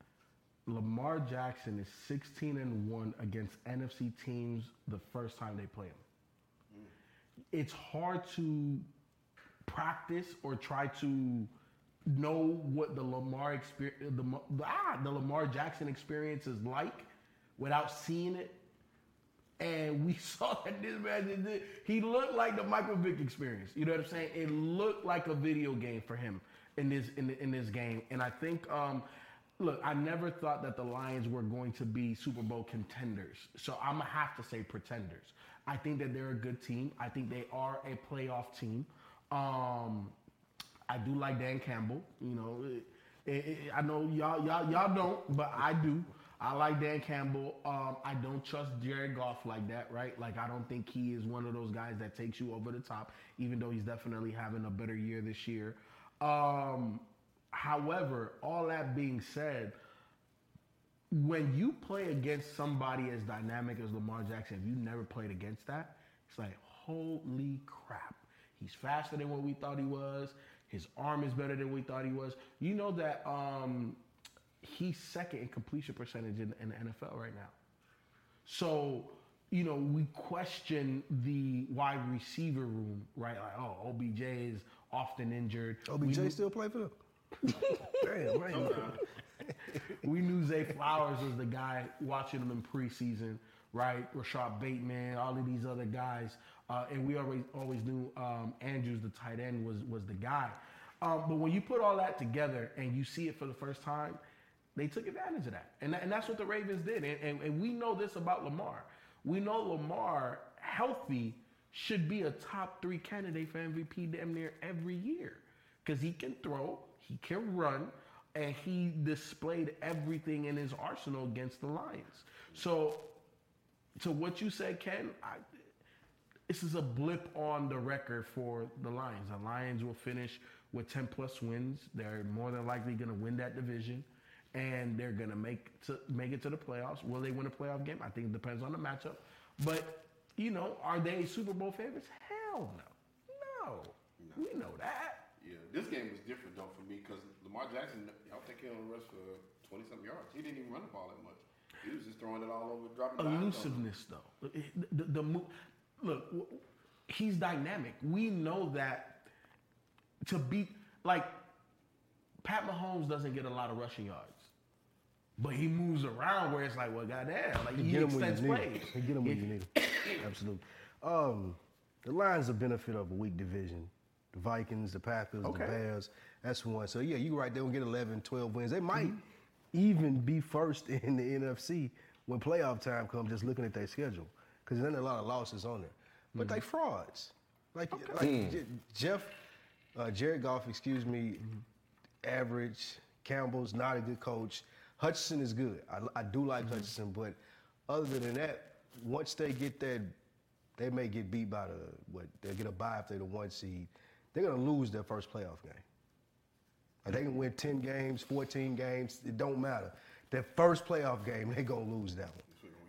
A: Lamar Jackson is sixteen and one against N F C teams the first time they play him. It's hard to practice or try to know what the Lamar experience, the, ah, the Lamar Jackson experience is like without seeing it. And we saw that this man did. He looked like the Michael Vick experience. You know what I'm saying? It looked like a video game for him in this in, in this game. And I think, um, look, I never thought that the Lions were going to be Super Bowl contenders. So I'm gonna have to say pretenders. I think that they're a good team. I think they are a playoff team. Um, I do like Dan Campbell. You know, it, it, I know y'all y'all y'all don't, but I do. I like Dan Campbell. Um, I don't trust Jared Goff like that, right? Like, I don't think he is one of those guys that takes you over the top, even though he's definitely having a better year this year. Um, however, all that being said, when you play against somebody as dynamic as Lamar Jackson, if you never played against that, it's like, holy crap. He's faster than what we thought he was. His arm is better than we thought he was. You know that um, he's second in completion percentage in, in the N F L right now. So, you know, we question the wide receiver room, right? Like, oh, O B J is often injured.
B: O B J
A: We-
B: still play for them? Damn, man.
A: We knew Zay Flowers was the guy watching him in preseason, right? Rashad Bateman, all of these other guys. Uh, and we always always knew um, Andrews, the tight end, was was the guy. Um, but when you put all that together and you see it for the first time, they took advantage of that. And, that, and that's what the Ravens did. And, and, and we know this about Lamar. We know Lamar, healthy, should be a top three candidate for M V P damn near every year. Because he can throw, he can run, and he displayed everything in his arsenal against the Lions. So, to what you said, Ken, I, this is a blip on the record for the Lions. The Lions will finish with ten plus wins. They're more than likely going to win that division, and they're going to make to make it to the playoffs. Will they win a playoff game? I think it depends on the matchup. But, you know, are they Super Bowl favorites? Hell no. No. We know that.
E: Yeah, this game was different though for me because Lamar Jackson, I think he only rushed for twenty something yards. He didn't even run the ball that much. He was just throwing it all over, dropping dimes on them.
A: Elusiveness, though. The, the, the mo- look, w- he's dynamic. We know that to beat, like, Pat Mahomes doesn't get a lot of rushing yards, but he moves around where it's like, well, goddamn, like, he
B: Get him when
A: extends
B: you need
A: plays.
B: him. Get him when you need him. Absolutely. Um, the Lions are benefit of a weak division. The Vikings, the Packers,
A: Okay.
B: the Bears. That's one. So, yeah, you're right. They'll get eleven, twelve wins. They might even be first in the N F C when playoff time comes, just looking at their schedule. Because there's not a lot of losses on there. But they frauds. Like, like J- Jeff, uh, Jared Goff, excuse me, average. Campbell's not a good coach. Hutchinson is good. I, I do like Hutchinson, but other than that, once they get that, they may get beat by the, what, they'll get a bye if they're the one seed. They're going to lose their first playoff game. Like, they can win ten games, fourteen games, it don't matter. Their first playoff game, they're going to lose that one.
E: This was gonna be real.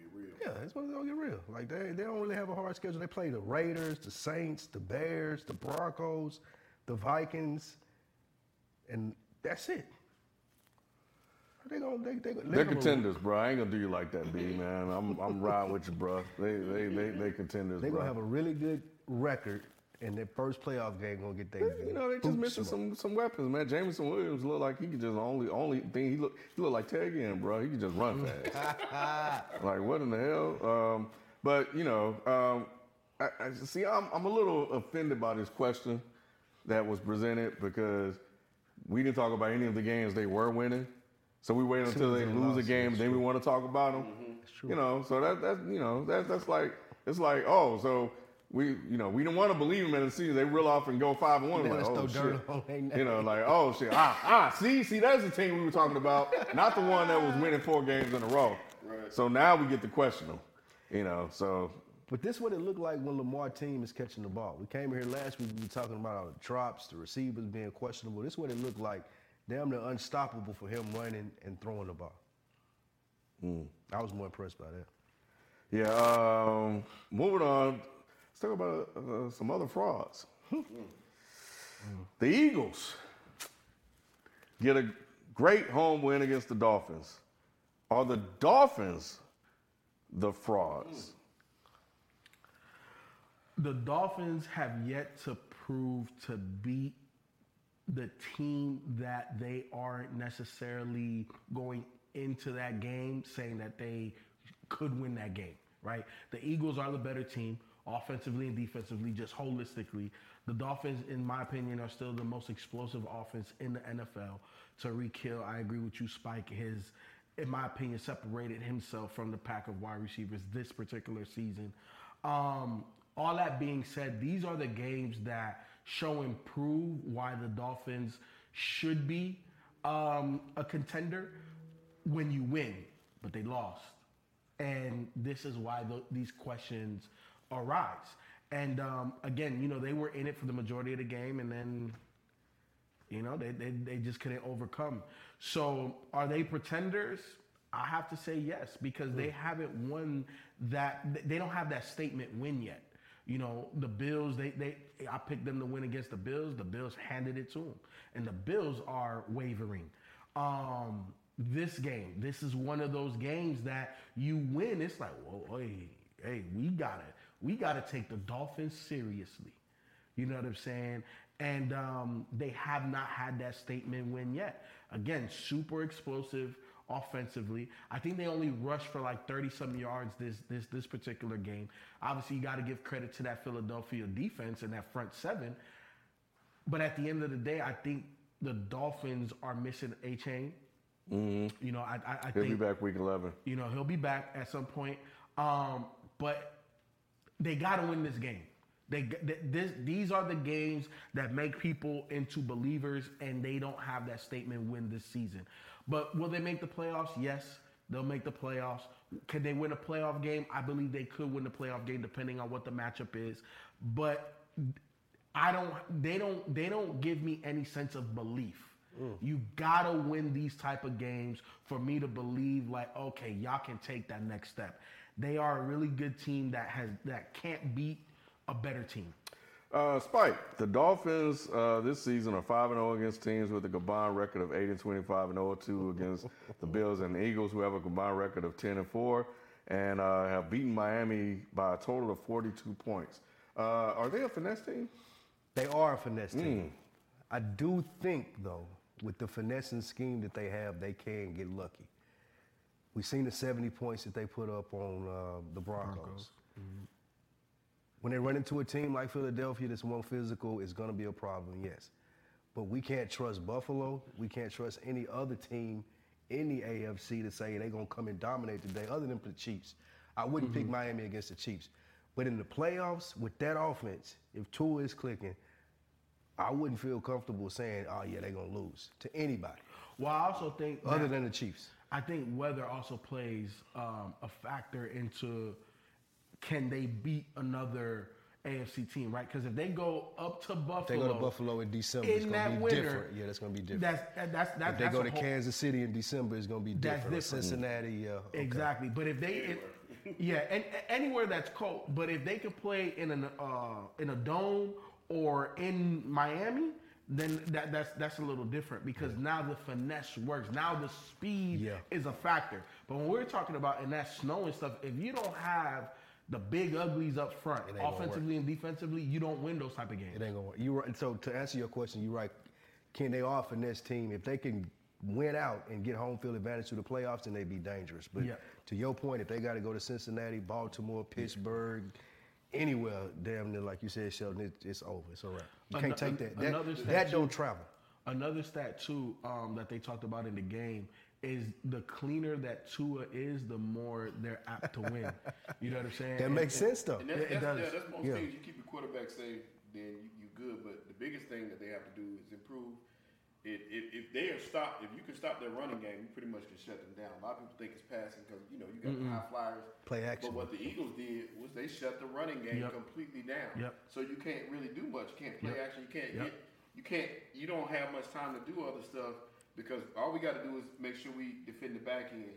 B: Yeah, that's when it's gonna get real. Like they they don't really have a hard schedule. They play the Raiders, the Saints, the Bears, the Broncos, the Vikings, and that's it. They gonna they they, they
D: They're
B: gonna-
D: contenders, bro. I ain't gonna do you like that, B, man. I'm I'm riding with you, bro. They they they they contenders,
B: They
D: bro.
B: gonna have a really good record, and their first playoff game gonna get they.
D: You know, they just
B: boot
D: missing
B: smoked.
D: some some weapons, man. Jameson Williams look like he could just only only thing he look he look like Ted Ginn, bro. He could just run fast. Like what in the hell? Um, but you know, um, I, I see. I'm I'm a little offended by this question that was presented because we didn't talk about any of the games they were winning. So we wait until they
B: Since they
D: lose a
B: lost,
D: game,
B: that's
D: then we
B: true.
D: want to talk about them.
B: true.
D: You know, so that that's you know that that's like it's like oh so. We, you know, we didn't want to believe them in the season. They reel off and go five and one.
B: Then
D: Like,
B: let's
D: oh
B: throw dirt
D: shit.
B: on their name.
D: You know, like, oh shit. Ah, ah. See, see, that's the team we were talking about, not the one that was winning four games in a row.
E: Right.
D: So now we get to question them. You know, so
B: But this what it looked like when Lamar team is catching the ball. We came here last week, we were talking about all the drops, the receivers being questionable. This is what it looked like. Damn near unstoppable for him running and throwing the ball. I was more impressed by that.
D: yeah. Um, moving on. Let's talk about uh, some other frauds. The Eagles get a great home win against the Dolphins. Are the Dolphins the frauds?
A: The Dolphins have yet to prove to beat the team that they aren't necessarily going into that game saying that they could win that game, right? The Eagles are the better team, offensively and defensively, just holistically. The Dolphins, in my opinion, are still the most explosive offense in the N F L. Tyreek Hill, I agree with you, Spike, has, in my opinion, separated himself from the pack of wide receivers this particular season. Um, all that being said, these are the games that show and prove why the Dolphins should be um, a contender when you win, but they lost. And this is why th- these questions arise. And um, again, you know, they were in it for the majority of the game, and then, you know, they, they, they just couldn't overcome. So are they pretenders? I have to say yes, because they haven't won that. They don't have that statement win yet. You know, the Bills, they, they, I picked them to win against the Bills. The Bills handed it to them. And the Bills are wavering. Um, this game, this is one of those games that you win. It's like, whoa, hey, hey, we gotta, we gotta take the Dolphins seriously. You know what I'm saying? And um, they have not had that statement win yet. Again, super explosive offensively. I think they only rushed for like thirty some yards this this this particular game. Obviously, you got to give credit to that Philadelphia defense and that front seven. But at the end of the day, I think the Dolphins are missing A-Chain. Mm-hmm. You know, I I, I
D: He'll
A: think
D: be back week eleven.
A: you know, he'll be back at some point. Um, but they got to win this game. They, th- this, these are the games that make people into believers, and they don't have that statement win this season. But will they make the playoffs? Yes, they'll make the playoffs. Can they win a playoff game? I believe they could win the playoff game depending on what the matchup is. But I don't. They don't. They don't give me any sense of belief. You gotta win these type of games for me to believe, like, okay, y'all can take that next step. They are a really good team that has that can't beat a better team.
D: Uh, Spike, the Dolphins uh, this season are five and zero against teams with a combined record of eight and twenty-five and zero and two against the Bills and the Eagles, who have a combined record of ten and four, and uh, have beaten Miami by a total of forty-two points. Uh, are they a finesse team?
B: They are a finesse team. I do think, though, with the finessing scheme that they have, they can get lucky. We've seen the seventy points that they put up on uh, the Broncos.
A: Broncos. Mm-hmm.
B: When they run into a team like Philadelphia that's more physical, it's going to be a problem, yes. But we can't trust Buffalo. We can't trust any other team in the A F C to say they're going to come and dominate today other than the Chiefs. I wouldn't
A: Mm-hmm.
B: pick Miami against the Chiefs. But in the playoffs, with that offense, if Tua is clicking, I wouldn't feel comfortable saying, oh, yeah, they're going to lose to anybody
A: Well, I also think
B: other
A: that-
B: than the Chiefs.
A: I think weather also plays um, a factor into can they beat another A F C team, right? Because if they go up to Buffalo,
B: If they go to Buffalo in December, it's
A: in
B: going to
A: that
B: be
A: winter,
B: different. Yeah, that's going to be different.
A: That's that, that's that,
B: if they
A: that's
B: go
A: a
B: to
A: whole-
B: Kansas City in December, it's going to be
A: That's
B: different. Or
A: different.
B: Cincinnati, yeah. Okay.
A: Exactly. But if they if, Yeah, and, and anywhere that's cold. But if they could play in an uh, in a dome or in Miami, then that that's that's a little different because now the finesse works. Now the speed
B: Yeah.
A: is a factor. But when we're talking about in that snow and stuff, if you don't have the big uglies up front,
B: It ain't gonna
A: offensively and defensively, you don't win those type of games.
B: It ain't gonna work. You right. So to answer your question, you're right. Can they all finesse team? If they can win out and get home field advantage to the playoffs, then they'd be dangerous. But
A: Yeah.
B: to your point, if they got to go to Cincinnati, Baltimore, Pittsburgh, anywhere, damn near like you said, Sheldon, it, it's over. It's all right. You can't
A: Ano-
B: take that. That,
A: another stat
B: that
A: too-
B: don't travel.
A: Another stat too um, that they talked about in the game is the cleaner that Tua is, the more they're apt to win. You know what I'm saying?
B: That
A: And-
B: makes
A: and-
B: sense though.
E: And that's,
A: It- it
E: that's,
A: does.
E: Yeah, that's most
B: Yeah.
E: things. You keep your quarterback safe, then you, you good. But the biggest thing that they have to do is improve. It, if, if they are stopped, if you can stop their running game, you pretty much can shut them down. A lot of people think it's passing because you know you got the high flyers.
B: Play action.
E: But what the Eagles did was they shut the running game
A: Yep.
E: completely down.
A: Yep.
E: So you can't really do much. You can't play
A: Yep.
E: action. You can't
A: Yep.
E: get. You can't. You don't have much time to do other stuff because all we got to do is make sure we defend the back end.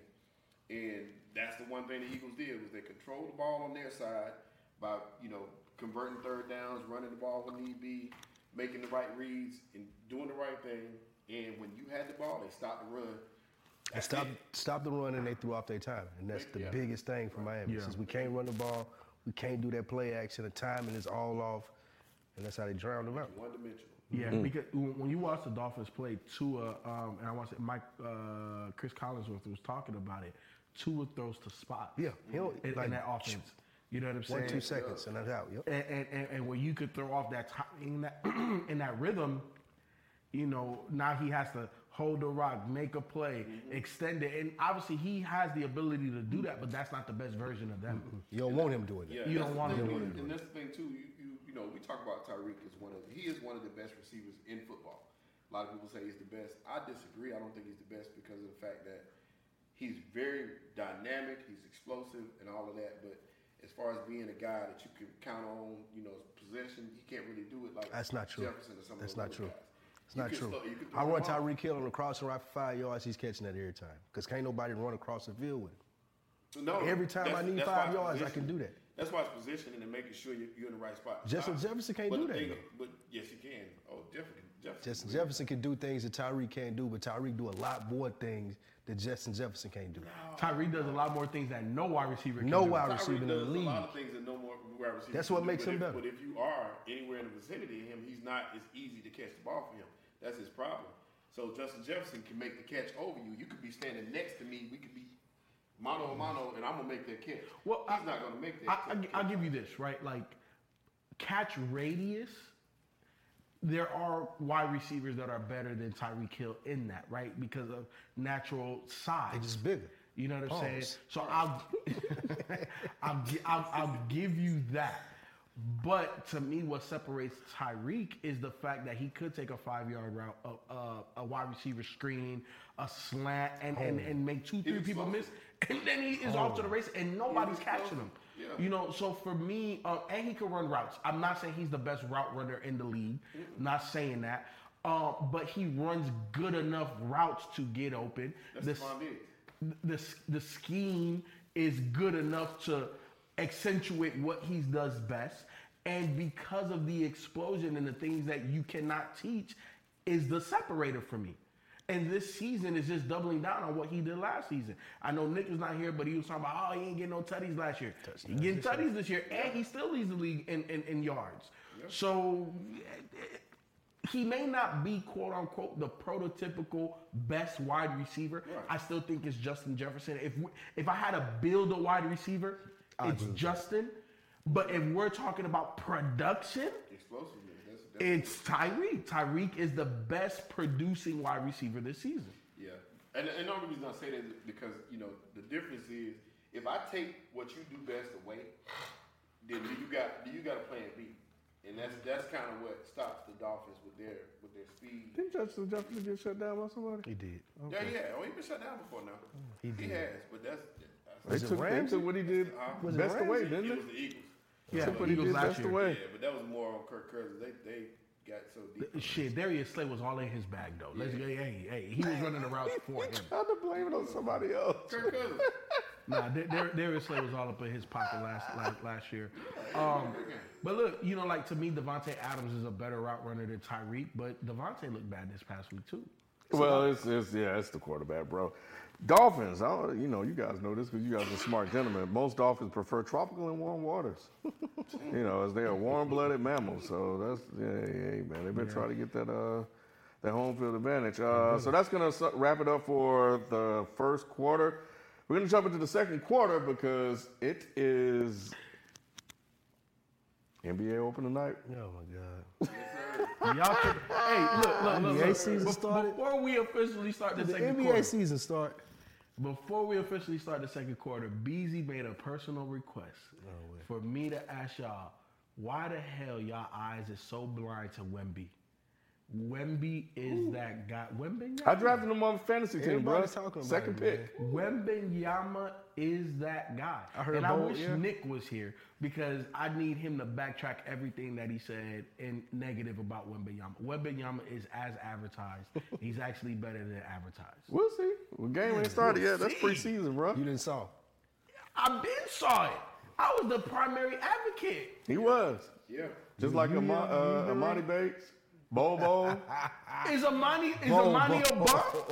E: And that's the one thing the Eagles did was they controlled the ball on their side by, you know, converting third downs, running the ball when need be, making the right reads, and doing the right thing. And when you had the ball, they stopped the run.
B: And
E: That's
B: stop
E: it.
B: stop the run and they threw off their time. And that's the
E: Yeah.
B: biggest thing for Miami.
A: Yeah.
B: Since we can't run the ball, we can't do that play action, the timing is all off. And that's how they drowned them out.
E: One dimensional.
A: Yeah, because when when you watch the Dolphins play, Tua, um, and I want to say Mike, uh, Chris Collinsworth was talking about it. Tua throws to spots.
B: Yeah, he don't-
A: in,
B: like,
A: in that offense. You know what I'm saying?
B: One, two seconds, and that's out. Yep.
A: and, and, and, and where you could throw off that time in that in that rhythm, you know, now he has to hold the rock, make a play, extend it, and obviously he has the ability to do that, but that's not the best version of them.
B: You don't want him doing that.
E: Yeah,
A: You
E: that's
A: don't
E: the
A: want
E: thing,
A: him
E: and,
A: to
E: and that's the thing too. You, you you know, we talk about Tyreek as one of he is one of the best receivers in football. A lot of people say he's the best. I disagree. I don't think he's the best because of the fact that he's very dynamic, he's explosive, and all of that. But as far as being a guy that you can count on, you know, possession, he can't really do it like
B: That's not true.
E: Jefferson or some of
B: That's
E: those
B: not
E: other
B: true.
E: guys.
B: It's
E: You
B: not
E: can
B: true.
E: slow- you can
B: I
E: throw
B: run
E: the ball.
B: Tyreek Hill on the crossing right for five yards, he's catching that every time. Because can't nobody run across the field with him.
E: No,
B: Every time I
E: that's-
B: need
E: that's
B: five
E: why it's
B: yards, I
E: positioning.
B: can do that.
E: That's why it's positioning and making sure you're, you're in the right spot.
B: Justin
E: I-
B: Jefferson can't
E: but
B: do
E: the
B: that,
E: thing-
B: though.
E: But yes, he can. Oh, Jefferson. Jefferson.
B: Justin Jefferson can do things that Tyreek can't do, but Tyreek do a lot more things that Justin Jefferson can't do.
A: Tyreek does a lot more things that no wide receiver can
B: No
A: do.
B: wide
E: Tyreek
B: receiver in the
E: does a
B: league.
E: lot of things that no more wide receivers.
B: That's
E: can
B: what
E: do,
B: makes
E: but
B: him
E: if,
B: better.
E: But if you are anywhere in the vicinity of him, he's not as easy to catch the ball for him. That's his problem. So Justin Jefferson can make the catch over you. You could be standing next to me. We could be mano a mano, and I'm gonna make that catch.
A: Well,
E: he's
A: I-
E: not gonna make that.
A: I,
E: catch.
A: I, I'll give you this, right? Like, catch radius, there are wide receivers that are better than Tyreek Hill in that, right? Because of natural size.
B: They just bigger.
A: You know what I'm saying?
B: Pause.
A: So I'll, I'll, gi- I'll, I'll give you that. But to me, what separates Tyreek is the fact that he could take a five-yard route, a, a, a wide receiver screen, a slant, and, and, and make two, three
E: He's
A: people miss, and then he is off to the race, and nobody's
E: He's
A: catching
E: explosive.
A: him.
E: Yeah.
A: You know, so for me, um, and he can run routes. I'm not saying he's the best route runner in the league. Not saying that. Uh, but he runs good enough routes to get open.
E: That's
A: The-
E: Stephon Diggs.
A: the, the scheme is good enough to accentuate what he does best. And because of the explosion and the things that you cannot teach is the separator for me. And this season is just doubling down on what he did last season. I know Nick was not here, but he was talking about, oh, he ain't getting no tutties last year. He getting tutties this year, and he still leads the league in, in, in yards. So he may not be, quote unquote, the prototypical best wide receiver.
E: Right.
A: I still think it's Justin Jefferson. If we, if I had to build a wide receiver, it's Justin. But if we're talking about production,
E: Explosiveness. That's, that's
A: it's Tyreek. Tyreek is the best producing wide receiver this season.
E: Yeah, and and the only reason I say that is because you know the difference is if I take what you do best away, then do you got do you got a plan B, and that's that's kind of what stops the Dolphins with their with their speed.
C: Didn't Justin Jefferson get shut down by somebody?
B: He did.
E: Yeah, yeah. Oh, he been shut down before now.
B: He did.
E: has, but that's,
C: They
E: that's
B: it
C: took, they
B: Ramsey?
C: took what he did
E: Uh,
B: Was it
C: best
B: Ramsey?
C: away,
E: it
C: didn't
E: was
C: they?
E: the Eagles.
A: Yeah,
C: Took what he
A: Eagles
C: did
A: last
C: best
A: year.
C: away.
E: Yeah, but that was more on Kirk Cousins. They they got so deep.
A: Shit, Darius Slay was all in his bag though. Let's go. Hey, hey, he was running the routes for him.
C: Tried to blame it on somebody else.
E: Kirk Cousins.
A: Nah, Dar- Darius Slay was all up in his pocket last last, last year. Um, but look, you know, like to me, Devontae Adams is a better route runner than Tyreek, but Devontae looked bad this past week too.
D: Well, it's, it's yeah, it's the quarterback, bro. Dolphins, I don't, you know, you guys know this because you guys are smart gentlemen. Most dolphins prefer tropical and warm waters. You know, as they are warm-blooded mammals. So that's yeah, yeah, man. They've been yeah. trying to get that uh that home field advantage. Uh, so that's gonna wrap it up for the first quarter. We're gonna jump into the second quarter because it is N B A Open tonight.
B: Oh my God.
A: Y'all can, hey, look, look,
B: N B A
A: look, look.
B: season
A: Be-
B: started?
A: Before we officially start the
B: Did the
A: second
B: N B A
A: quarter,
B: season start?
A: before we officially start the second quarter, Beezy made a personal request
B: way.
A: for me to ask y'all, why the hell y'all eyes is so blind to Wemby? Wemby is that guy. Wembenyama.
D: I drafted him on fantasy team, bro.
B: Everybody's talking about
D: Second
B: it,
D: pick.
A: Wembenyama is that guy.
B: I heard
A: and I
B: Bo-
A: wish
B: yeah.
A: Nick was here because I need him to backtrack everything that he said in negative about Wembenyama. Wembenyama is as advertised. He's actually better than advertised.
D: We'll see. Well, game ain't started yet. That's preseason, bro.
B: You didn't saw.
A: I been saw it. I was the primary advocate.
D: He was.
E: Yeah.
D: Just like Ama- uh, Amani Bates, Bobo.
A: Is Amani is
B: Bo-
A: Amani a
B: Bo-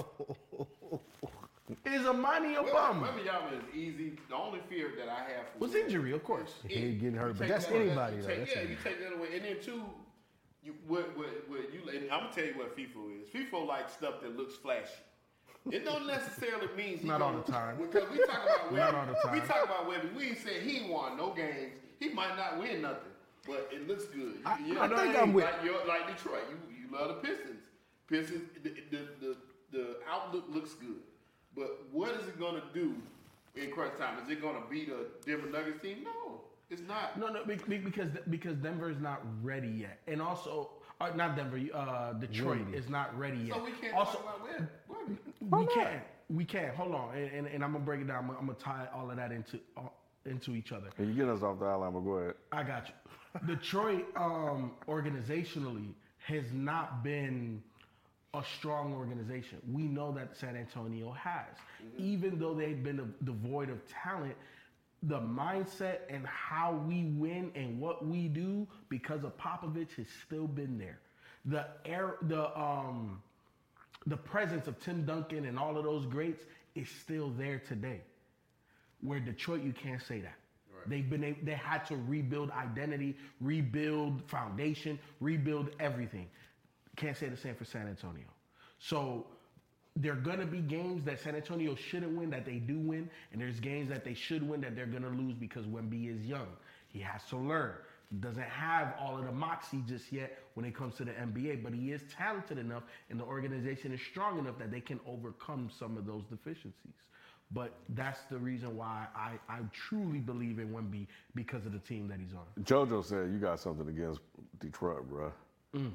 A: bum? Is Amani a bum?
E: Wembenyama is easy. The only fear that I have for
A: Was
E: him
A: injury, of course.
E: is
B: He ain't getting hurt,
E: you
B: but
E: take
B: that's
E: that-
B: anybody,
E: you
B: though.
E: take-
B: That's
E: yeah,
B: anybody.
E: you take that away, and then two, you what what what you. And I'm gonna tell you what FIFO is. FIFO likes stuff that looks flashy. It don't necessarily mean he
A: Not all
E: gonna-
A: the time.
E: Because we talk about Webby.
A: Not all the time.
E: We talk about Webby. We ain't saying he won no games. He might not win nothing, but it looks good. You,
B: I-
E: you
B: I
E: know,
B: think
E: like,
B: I'm with-
E: like, you're- like Detroit. You you love the Pistons. Pistons. The the, the the outlook looks good, but what is it gonna do in crunch time? Is it gonna beat a Denver Nuggets team? No, it's not.
A: No, no, be- be- because because Denver is not ready yet, and also uh, not Denver, uh, Detroit
B: Wemby.
A: is not ready yet.
E: So we can't
A: also,
E: talk about Webby. Webby.
A: we can't, we can't. Hold on, and, and, and I'm gonna break it down. I'm, gonna- I'm gonna tie all of that into uh, into each other.
D: And you get us off the island, but go ahead.
A: I got you. Detroit, um, organizationally, has not been a strong organization. We know that San Antonio has. Even though they've been a, devoid of talent, the mindset and how we win and what we do because of Popovich has still been there. The air, the um, the presence of Tim Duncan and all of those greats is still there today. Where Detroit, you can't say that. They've been able, they had to rebuild identity, rebuild foundation, rebuild everything. Can't say the same for San Antonio. So there are gonna be games that San Antonio shouldn't win that they do win, and there's games that they should win that they're gonna lose because Wemby is young. He has to learn. He doesn't have all of the moxie just yet when it comes to the N B A, but he is talented enough and the organization is strong enough that they can overcome some of those deficiencies. But that's the reason why I, I truly believe in Wemby because of the team that he's on.
D: JoJo said you got something against Detroit, bro.
A: Mm.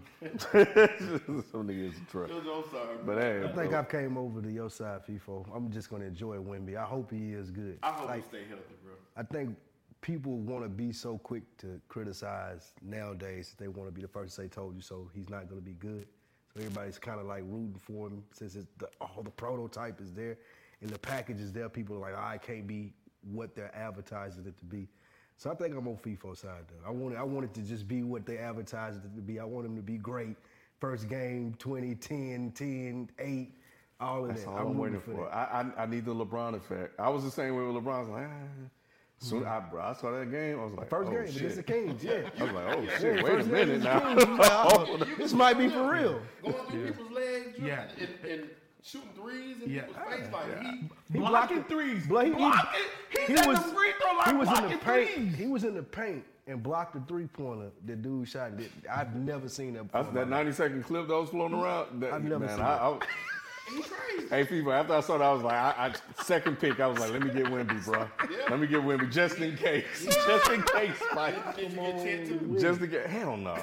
D: Something against Detroit.
E: I'm sorry.
D: But hey,
B: I think I've came over to your side, FIFO. I'm just gonna enjoy Wemby. I hope he is good.
E: I hope
B: Like,
E: he stay healthy, bro.
B: I think people want to be so quick to criticize nowadays. They want to be the first to say "told you so." He's not going to be good. So everybody's kind of like rooting for him since it's the, all the prototype is there and the package is there. People are like, oh, "I can't be what they're advertising it to be." So I think I'm on FIFO side though. I want it, I want it to just be what they advertise it to be. I want him to be great. First game, twenty, ten, ten, eight, all of
D: that's
B: that.
D: all I'm,
B: rooting
D: waiting for.
B: that.
D: I, I I need the LeBron effect. I was the same way with LeBron. I was like, ah. Soon I, bro, I saw that game. I was like,
B: First
D: oh,
B: game
D: shit.
B: against the Kings, yeah.
D: I was like, oh
B: Yeah,
D: shit, wait a
B: first game
D: minute
B: against
D: now.
B: the Kings, like, oh, this might be for real.
E: Going through people's legs,
A: Yeah.
E: and, and shooting threes in
A: Yeah.
E: people's face, like he.
B: He
A: Blocking
B: blocked it.
A: threes.
B: Blo- he- he-
A: Blocking. He's
B: he
A: at
B: was-
A: the free throw line
B: He was in
A: blocking
B: the paint.
A: threes.
B: He was in the paint and blocked the three pointer. The dude shot. That, I've never seen that.
D: That's
B: Before.
D: that ninety second clip that was floating around. That,
B: I've never
D: man,
B: seen
D: I,
B: that.
D: I,
E: He's crazy.
D: Hey, FIFA, after I saw that, I was like, I, I second pick, I was like, let me get Wemby, bro. Let me get Wemby just in case. Just in case, like,
E: Did you get ten too?
D: just to get, hell no.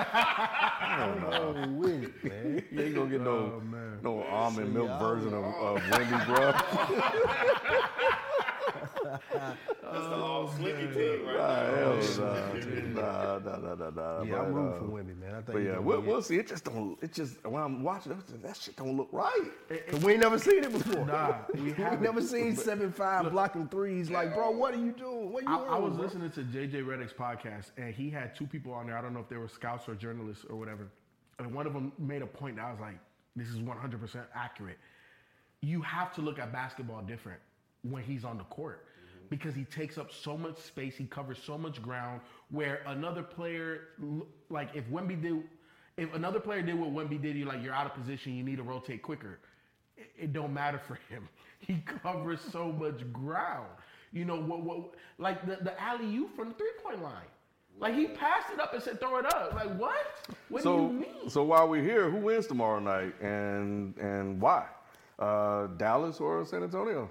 D: Hell no.
B: Oh, with it, man.
D: You ain't gonna get no,
A: Oh, man.
D: no almond milk
B: y'all-
D: version of, of Wemby, bro.
E: That's the all slinky team right
D: Nah,
E: now.
D: hell nah, nah, nah, nah, nah.
B: Yeah,
D: but,
B: I'm rooting
D: uh,
B: for Wemby, man. I think
D: But
B: he's
D: yeah,
B: gonna
D: we'll,
B: be
D: we'll see. It just don't. It just when I'm watching it, that shit don't look right.
B: it. 'Cause we ain't never seen it before.
A: Nah, we
B: we
A: haven't.
B: never seen seven five blocking threes. Like, bro, what are you doing? What are you
A: I, I
B: on,
A: was
B: bro?
A: listening to J J Redick's podcast, and he had two people on there. I don't know if they were scouts or journalists or whatever. And one of them made a point that I was like, this is one hundred percent accurate. You have to look at basketball different when he's on the court because he takes up so much space. He covers so much ground where another player, like if Wemby did, if another player did what Wemby did, you're like, you're out of position. You need to rotate quicker. It, it don't matter for him. He covers so much ground. You know, what, what, like the, the alley-oop from the three-point line. Like he passed it up and said, throw it up. Like what? What
D: so,
A: do you mean?
D: so while we're here, who wins tomorrow night and and why? Uh, Dallas or San Antonio?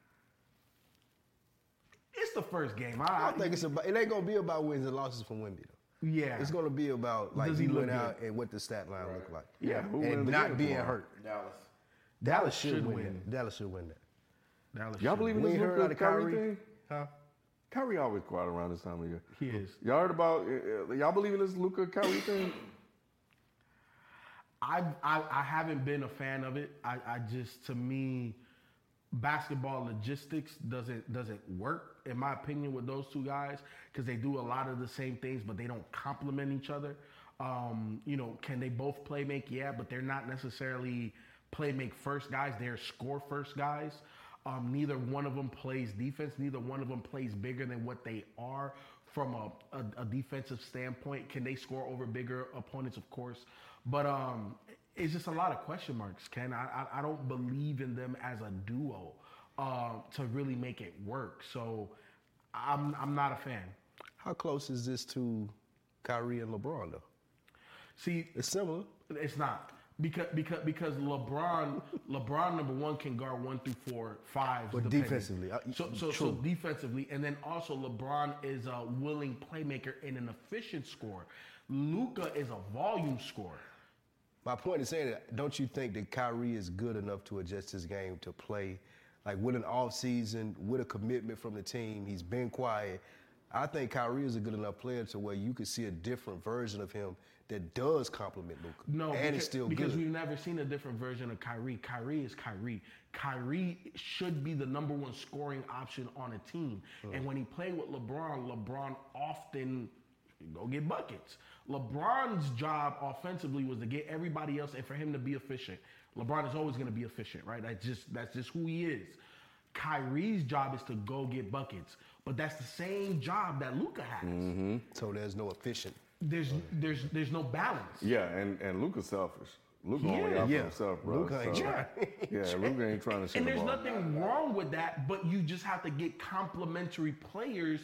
A: It's the first game.
B: I
A: I,
B: don't think it's about. It ain't gonna be about wins and losses from Wemby though.
A: yeah.
B: It's gonna be about like
A: Does
B: he
A: he
B: went
A: look
B: out and what the stat line look like.
D: Yeah, who
B: and
D: wins the
B: not
D: game
B: being
D: tomorrow?
B: hurt.
E: Dallas.
B: Dallas should,
A: should
B: win.
A: win.
B: That. Dallas should win that.
A: Dallas
D: Y'all
A: should
D: believe in
B: We
D: this
B: ain't heard
D: Luka
B: out of
D: Kyrie
B: Kyrie.
D: thing?
B: Huh?
D: Kyrie always quiet around this time of year.
A: He is.
D: Y'all heard about? Uh, y'all believe in this Luka Kyrie thing?
A: I, I I haven't been a fan of it. I, I just to me, basketball logistics doesn't doesn't work in my opinion with those two guys because they do a lot of the same things, but they don't complement each other. Um, you know, can they both play make? Yeah, but they're not necessarily play make first guys. They're score first guys. Um, neither one of them plays defense. Neither one of them plays bigger than what they are from a, a, a defensive standpoint. Can they score over bigger opponents? Of course. But um, it's just a lot of question marks, Ken. I, I, I don't believe in them as a duo uh, to really make it work. So I'm, I'm not a fan.
B: How close is this to Kyrie and LeBron though?
A: See,
B: It's similar.
A: it's not. Because because because LeBron LeBron number one can guard one through four, five.
B: But
A: depending.
B: defensively, uh,
A: so so so
B: true.
A: defensively, and then also LeBron is a willing playmaker and an efficient scorer. Luka is a volume scorer.
B: My point is saying that, don't you think that Kyrie is good enough to adjust his game to play, like with an off season, with a commitment from the team? He's been quiet. I think Kyrie is a good enough player to where you could see a different version of him that does complement Luka.
A: No,
B: and
A: because,
B: it's still
A: because
B: good.
A: we've never seen a different version of Kyrie. Kyrie is Kyrie. Kyrie should be the number one scoring option on a team. And when he played with LeBron, LeBron often go get buckets. LeBron's job offensively was to get everybody else and for him to be efficient. LeBron is always going to be efficient, right? That's just that's just who he is. Kyrie's job is to go get buckets, but that's the same job that Luka has.
D: Mm-hmm.
B: So there's no efficient.
A: There's there's there's no balance.
D: Yeah, and and Luka's selfish. Luka
A: Yeah.
D: only out for
B: Yeah.
D: himself, bro.
B: Luka ain't
D: so-
B: trying.
D: Yeah, Luka ain't trying to shoot
A: And
D: the
A: there's
D: ball.
A: nothing wrong with that, but you just have to get complementary players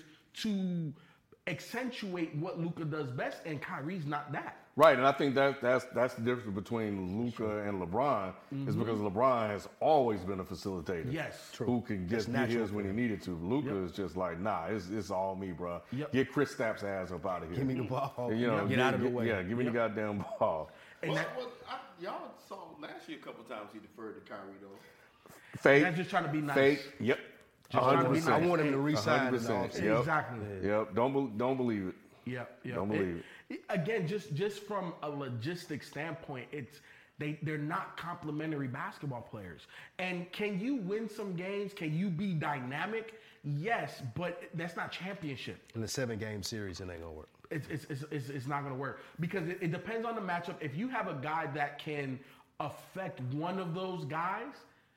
A: to accentuate what Luka does best, and Kyrie's not that.
D: Right, and I think that that's that's the difference between Luka and LeBron is because LeBron has always been a facilitator.
A: Mm-hmm. Yes. True.
D: Who can
B: That's
D: just get
B: natural
D: his
B: for
D: when he
B: him.
D: needed to. Luka
A: Yep.
D: is just like, nah, it's it's all me, bro.
A: Yep.
D: Get Chris Stapp's ass up out of here.
B: Give me the ball.
D: You know,
B: Get out of the way.
D: Yeah, give me
A: Yep.
D: the goddamn ball.
A: And
E: Well,
A: that,
E: well, I, y'all saw last year a couple times he deferred to Kyrie though.
D: Fake.
A: that's just trying to be nice.
D: Fake. Yep.
A: Just trying to be
D: one hundred
A: nice.
B: I
D: percent.
B: want him to resign in the
D: one hundred percent.
B: offseason.
D: Yep.
A: Exactly.
D: Yep. Don't be, don't believe it.
A: Yep, yep.
D: Don't believe
A: Again, just just from a logistic standpoint, it's they they're not complementary basketball players. And can you win some games? Can you be dynamic? Yes, but that's not championship.
B: In the seven game series, it ain't gonna work.
A: It's it's it's, it's, it's not going to work because it, it depends on the matchup. If you have a guy that can affect one of those guys,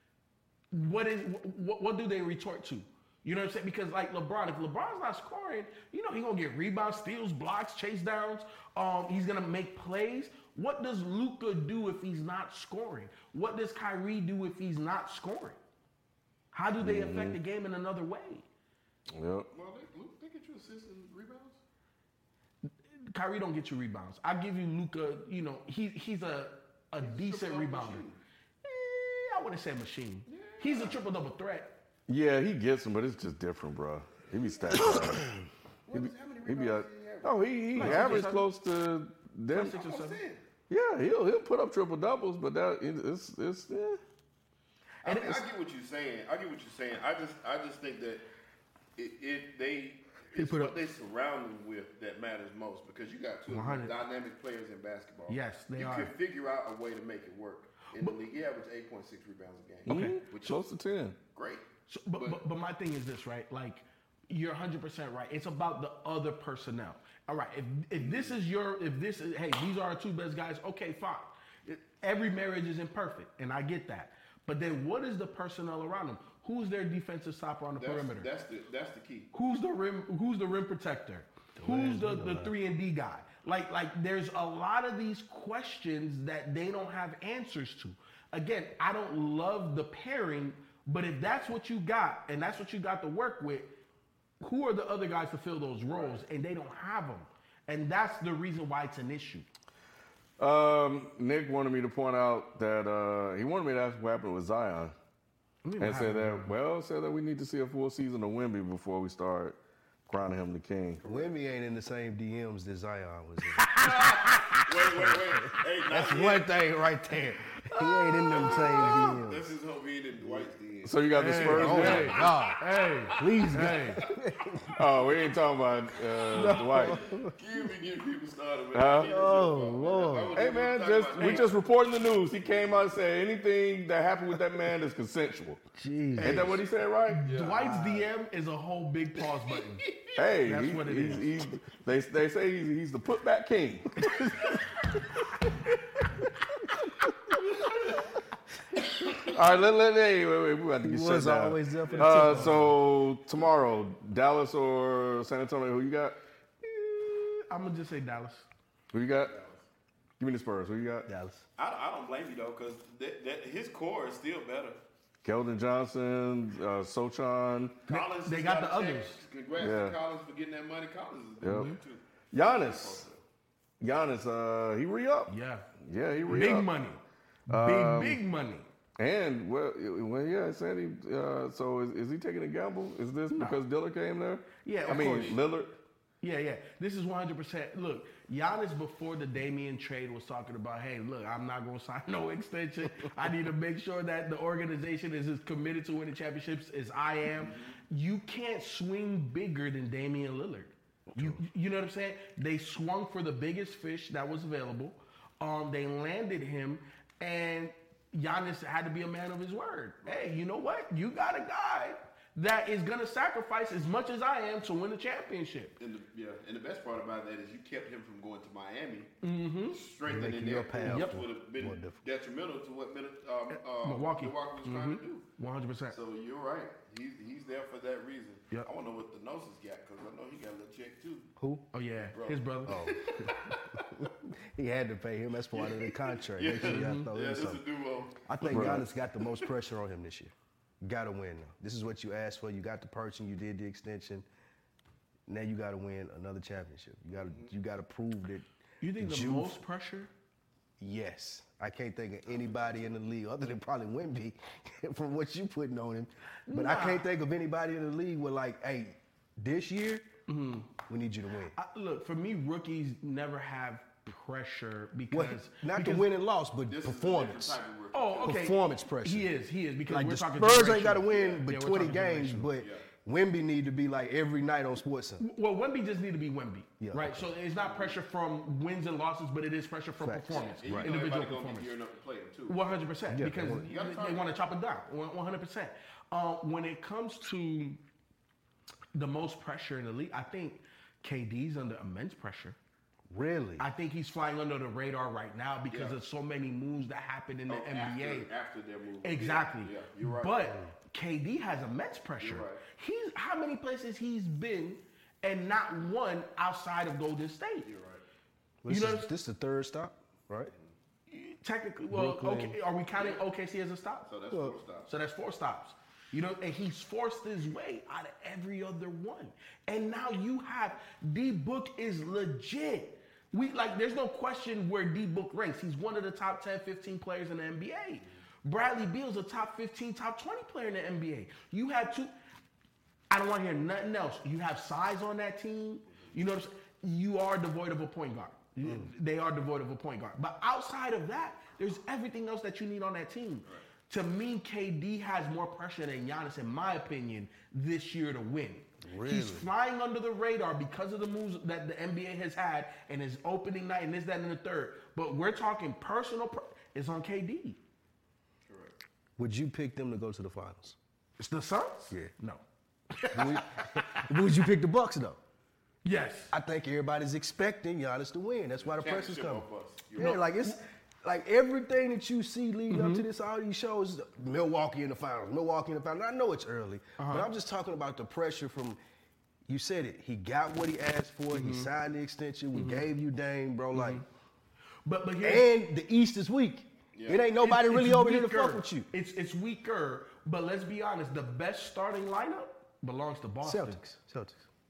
A: what is what, what do they retort to? You know what I'm saying? Because like LeBron, if LeBron's not scoring, you know he's gonna get rebounds, steals, blocks, chase downs. Um, he's gonna make plays. What does Luka do if he's not scoring? What does Kyrie do if he's not scoring? How do they affect the game in another way?
D: Yep.
E: Well, they, Luke, they get you assists and rebounds.
A: Kyrie don't get you rebounds. I give you Luka. You know he he's a a decent
E: triple-double
A: rebounder.
E: machine.
A: Eh, I wouldn't say machine. He's a triple double threat.
D: Yeah, he gets them, but it's just different, bro. He be stacking up.
E: What
D: He be,
E: is, how many
D: he be
E: rebounds
D: a,
E: did he have?
D: oh, he, he
A: Like six or
D: averaged
A: seven?
D: close to them.
A: Six or
E: I'm
A: seven.
E: saying.
D: Yeah, he'll he'll put up triple doubles, but that it's it's yeah.
E: I,
A: And
E: mean, I
A: it's-
E: get what you're saying. I get what you're saying. I just, I just think that it, it they
A: He
E: it's
A: put
E: what
A: up-
E: they surround them with that matters most because you got two of the
A: one hundred.
E: most dynamic players in basketball.
A: Yes, they
E: you
A: are.
E: can figure out a way to make it work. In the league, he averaged eight point six rebounds a game.
A: Okay.
E: which
C: Close
E: is
C: to ten.
E: great.
A: So, but, but but my thing is this, right? Like, you're one hundred percent right. It's about the other personnel. All right, if if this is your, if this is, hey, these are our two best guys. Okay, fine. It- every marriage isn't perfect, and I get that. But then, what is the personnel around them? Who's their defensive stopper on the
E: That's,
A: perimeter?
E: that's the that's the key.
A: Who's the rim? Who's the rim protector? Who's the, the three and D guy? Like like there's a lot of these questions that they don't have answers to. Again, I don't love the pairing, but if that's what you got and that's what you got to work with, who are the other guys to fill those roles? And they don't have them, and that's the reason why it's an issue.
C: Um, Nick wanted me to point out that uh, he wanted me to ask what happened with Zion. And said that, well, said that we need to see a full season of Wemby before we start crowning him the king.
B: Wemby ain't in the same D Ms that Zion was in.
E: Wait, wait, wait. Hey, not
B: That's
E: yet.
B: one thing right there. He ain't in them same D Ms.
E: Let's just hope he ain't in Dwight's D M.
C: So you got the Spurs
B: Oh
C: winning?
B: my God!
A: Hey,
B: Please,
A: hey,
C: Oh, we ain't talking about uh, Dwight.
E: You be getting people started with
C: Huh?
E: that.
B: Oh, Lord.
C: Hey man, just we just reporting the news. He came out and said anything that happened with that man is consensual.
B: jeez.
C: Ain't that what he said, right?
A: Dwight's D M is a whole big pause button.
C: Hey,
A: That's
C: he-
A: what it
C: he's,
A: is.
C: He's, they they say he's, he's the putback king. All right, let let hey, wait, wait, we're about to get
B: He
C: shut
B: was
C: down.
B: always there for the
C: uh,
B: tip-off.
C: So tomorrow, Dallas or San Antonio? Who you got?
A: I'm gonna just say Dallas.
C: Who you got? Give me the Spurs. Who you got?
B: Dallas.
E: I, I don't blame you though, because that, that, his core is still better.
C: Keldon Johnson, uh, Sochan,
E: Collins,
A: they
E: has
A: got
E: a
A: the
E: check.
A: others.
E: Congrats
C: Yeah.
E: to Collins for getting that money. Collins is
C: Yep.
E: doing too.
C: Giannis. Giannis, uh, he re-up.
A: Yeah,
C: Yeah, he re-up.
A: big money, big big money.
C: And well, well, yeah, Sandy. Uh, so is, is he taking a gamble? Is this because Dillard came there?
A: Yeah,
C: I
A: of
C: mean
A: course.
C: Lillard.
A: Yeah, yeah. This is one hundred percent. Look, Giannis before the Damian trade was talking about, hey, look, I'm not going to sign no extension. I need to make sure that the organization is as committed to winning championships as I am. You can't swing bigger than Damian Lillard. You, you know what I'm saying? They swung for the biggest fish that was available. Um, they landed him, and Giannis had to be a man of his word. Hey, you know what? You got a guy that is going to sacrifice as much as I am to win a championship.
E: And the, yeah, and the best part about that is you kept him from going to Miami, mm-hmm. strengthening
B: Making
E: their
B: your path
E: core,
A: Yep.
E: which would have been
B: more difficult.
E: detrimental to what Min- um, uh,
A: Milwaukee.
E: Milwaukee was trying to do.
A: one hundred percent.
E: So you're right. He's he's there for that reason.
A: Yep.
E: I want to know what the Gnosis got because I know he got a little check too.
B: Who?
A: Oh, yeah.
E: Bro.
A: His brother.
B: He had to pay him. That's part of the contract. Make sure y'all throw
E: Yeah,
B: in
E: this is
B: something.
E: a duo.
B: I think Giannis got the most pressure on him this year. Got to win now. This is what you asked for. You got the person. You did the extension. Now you got to win another championship. You got to you got to prove that.
A: You think the
B: youth-
A: most pressure?
B: Yes, I can't think of anybody in the league other than probably Wemby, from what you putting on him. But I
A: Nah.
B: can't think of anybody in the league with like, hey, this year we need you to win.
A: I, look, for me, rookies never have pressure because
B: Well, not
A: because,
B: the win and loss, but
E: This is a
B: performance.
E: different type of rookie.
A: Oh, okay.
B: Performance pressure.
A: He is. He is because
B: Like
A: we're
B: the
A: talking.
B: Spurs ain't got to
A: generational.
B: win
A: Yeah,
B: but
A: yeah, we're
B: twenty
A: talking
B: games,
A: generational.
B: but Wemby need to be like every night on SportsCenter.
A: Well, Wemby just need to be Wemby,
B: Yeah.
A: right? So it's not pressure from wins and losses, but it is pressure from
B: Facts.
A: performance,
E: And you know
A: individual
E: everybody gonna be
A: performance.
E: gearing up to play him too.
A: One hundred percent,
B: Yeah,
A: because
B: they want-
E: You gotta
A: they,
E: target
A: want to chop it down. One hundred percent. When it comes to the most pressure in the league, I think K D's under immense pressure.
B: Really?
A: I think he's flying under the radar right now because
E: Yeah.
A: of so many moves that happen in the
E: Oh,
A: N B A.
E: after, after their move.
A: Exactly.
E: Yeah, yeah, you're right.
A: But K D has immense pressure.
E: You're right.
A: He's how many places he's been and not one outside of Golden State.
E: You're right.
B: This,
A: you know-
B: is, this is the third stop, right?
A: Technically, well,
B: Brooklyn.
A: okay, are we counting O K C as a stop?
E: So that's
B: Well,
E: four stops.
A: So that's four stops. You know, and he's forced his way out of every other one. And now you have D Book is legit. We like there's no question where D Book ranks. He's one of the top ten, fifteen players in the N B A. Bradley Beal's a top fifteen, top twenty player in the N B A. You have two I don't want to hear nothing else. You have size on that team. You know what I'm saying? You are devoid of a point guard. They are devoid of a point guard. But outside of that, there's everything else that you need on that team. To me, K D has more pressure than Giannis, in my opinion, this year to win.
B: Really?
A: He's flying under the radar because of the moves that the N B A has had and his opening night and this, that, and the third. But we're talking personal. Per- it's on K D.
E: Correct.
B: Would you pick them to go to the finals?
A: It's the Suns?
B: Yeah.
A: No.
B: would, would you pick the Bucks though?
A: Yes.
B: I think everybody's expecting Giannis to win. That's why the pressure's
E: Championship
B: coming.
E: or bust. You're
B: Yeah,
E: right.
B: like it's like everything that you see leading up to this, all these shows, Milwaukee in the finals, Milwaukee in the finals. I know it's early, but I'm just talking about the pressure from. You said it. He got what he asked for. He signed the extension. We gave you Dame, bro. Like,
A: But but here's,
B: and the East is weak.
E: Yeah.
B: It ain't nobody
A: it's-
B: really
A: it's
B: over here to
A: weaker.
B: fuck with you.
A: It's it's weaker, but let's be honest. The best starting lineup belongs to Boston.
B: Celtics, Celtics.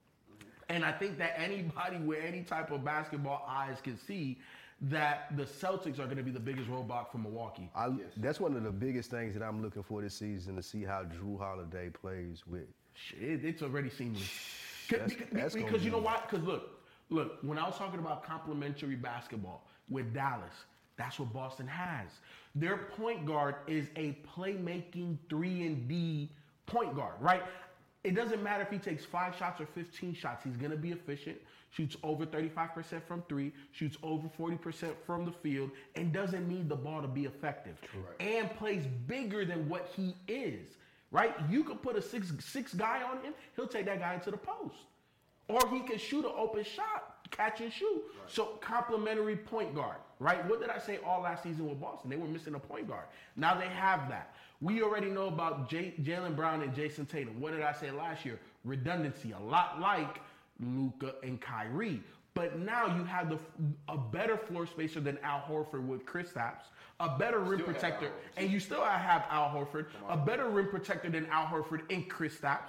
A: And I think that anybody with any type of basketball eyes can see that the Celtics are going to be the biggest roadblock for Milwaukee.
B: I, That's one of the biggest things that I'm looking for this season, to see how Drew Holiday plays with.
A: Shit, it's already seamless.
B: That's-
A: because
B: that's gonna
A: because you
B: be-
A: know why? Because look, look. When I was talking about complementary basketball with Dallas, that's what Boston has. Their point guard is a playmaking three and D point guard, right? It doesn't matter if he takes five shots or fifteen shots. He's going to be efficient, shoots over thirty-five percent from three, shoots over forty percent from the field, and doesn't need the ball to be effective. And plays bigger than what he is, right? You could put a six six guy on him, he'll take that guy into the post. Or he can shoot an open shot, catch and shoot. So complimentary point guard, right? What did I say all last season with Boston? They were missing a point guard. Now they have that. We already know about J- Jaylen Brown and Jason Tatum. What did I say last year? Redundancy, a lot like Luka and Kyrie. But now you have the a better floor spacer than Al Horford with Kristaps, a better rim
E: Still have
A: protector,
E: Al Horford.
A: and you still have Al Horford, a better rim protector than Al Horford and Kristaps.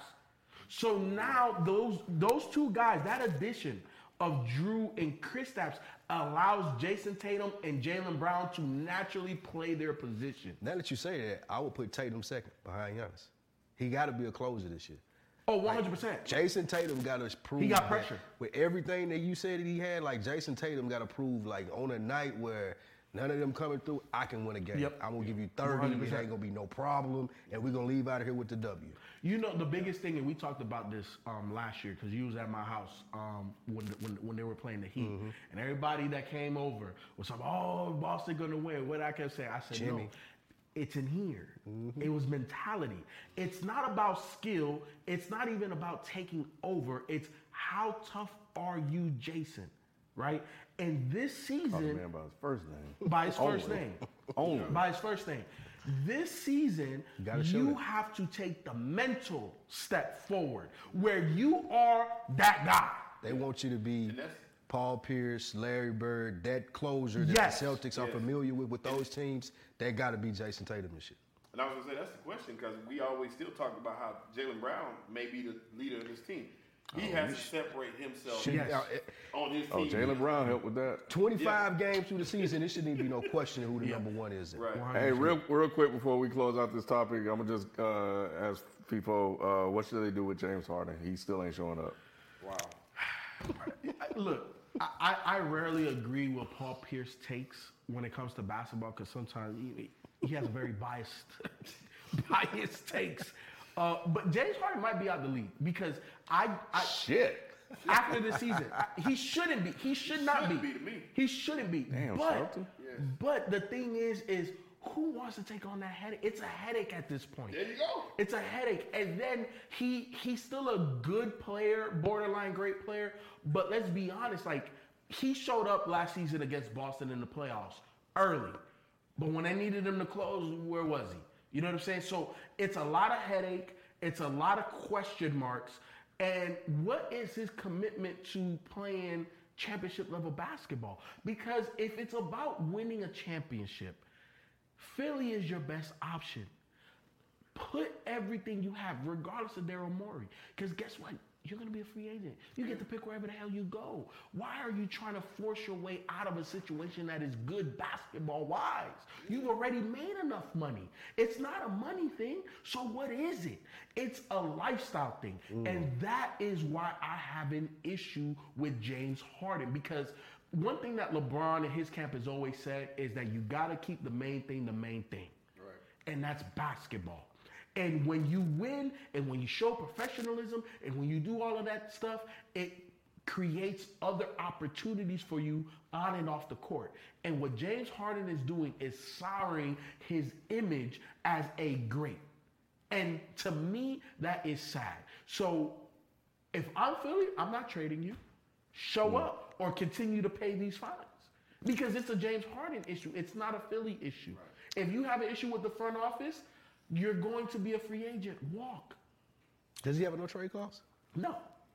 A: So now those those two guys, that addition of Drew and Kristaps allows Jason Tatum and Jaylen Brown to naturally play their position.
B: Now that you say that, I would put Tatum second behind Giannis. He got to be a closer this year.
A: Oh, one hundred percent.
B: Jason Tatum got to prove
A: He got
B: that
A: pressure.
B: with everything that you said that he had. Like Jason Tatum got to prove, like on a night where none of them coming through, I can win a game.
A: Yep.
B: I'm gonna give you thirty.
A: one hundred
B: It
A: percent.
B: ain't gonna be no problem, and we're gonna leave out of here with the W.
A: You know, the biggest thing, and we talked about this um, last year because you was at my house um, when, when when they were playing the Heat,
B: Mm-hmm.
A: and everybody that came over was like, "Oh, Boston gonna win." What I kept saying, I said,
B: Jimmy.
A: "No, it's in here.
B: Mm-hmm.
A: It was mentality. It's not about skill. It's not even about taking over. It's how tough are you, Jason, right?" And this season,
D: Oh, man, by his first name.
A: by his first
D: Only.
A: name.
D: Only.
A: By his first name. This season,
B: gotta show
A: you
B: that.
A: have to take the mental step forward where you are that guy.
B: They want you to be
E: that's-
B: Paul Pierce, Larry Bird, that closer that
A: Yes.
B: the Celtics are
E: Yes.
B: familiar with with those teams. That got to be Jason Tatum and shit.
E: And I was gonna say that's the question because we always still talk about how Jaylen Brown may be the leader of this team. He has to separate himself
B: Should-
A: Yes.
B: uh, eh,
E: on his
D: Oh,
E: team.
D: Jaylen Brown helped with that.
B: twenty-five games through the season, it shouldn't even be no question who the number one is.
E: Right.
D: Hey, real real quick before we close out this topic, I'm gonna just uh, ask people, uh, what should they do with James Harden? He still ain't showing up.
E: Wow.
A: I- Look, I, I I rarely agree with Paul Pierce takes when it comes to basketball because sometimes he, he has very biased biased takes. Uh, but James Harden might be out the league because I, I
D: Shit.
A: after the season. He shouldn't be. He should not
E: Shouldn't
A: be.
E: be to me.
A: He shouldn't be.
D: Damn,
A: but
D: Shelton.
A: but the thing is, is who wants to take on that headache? It's a headache at this point.
E: There you go.
A: It's a headache. And then he he's still a good player, borderline great player. But let's be honest, like he showed up last season against Boston in the playoffs early. But when they needed him to close, where was he? You know what I'm saying? So it's a lot of headache. It's a lot of question marks. And what is his commitment to playing championship level basketball? Because if it's about winning a championship, Philly is your best option. Put everything you have, regardless of Daryl Morey. Because guess what? You're going to be a free agent. You get to pick wherever the hell you go. Why are you trying to force your way out of a situation that is good basketball-wise? You've already made enough money. It's not a money thing. So what is it? It's a lifestyle thing. And that is why I have an issue with James Harden. Because one thing that LeBron and his camp has always said is that you got to keep the main thing the main thing.
E: Right.
A: And that's basketball. And when you win and when you show professionalism and when you do all of that stuff, it creates other opportunities for you on and off the court. And what James Harden is doing is souring his image as a great. And to me, that is sad. So if I'm Philly, I'm not trading you. Show
B: Mm.
A: up or continue to pay these fines. Because it's a James Harden issue. It's not a Philly issue. Right. If you have an issue with the front office, you're going to be a free agent. Walk.
B: Does he have a no trade clause?
A: No.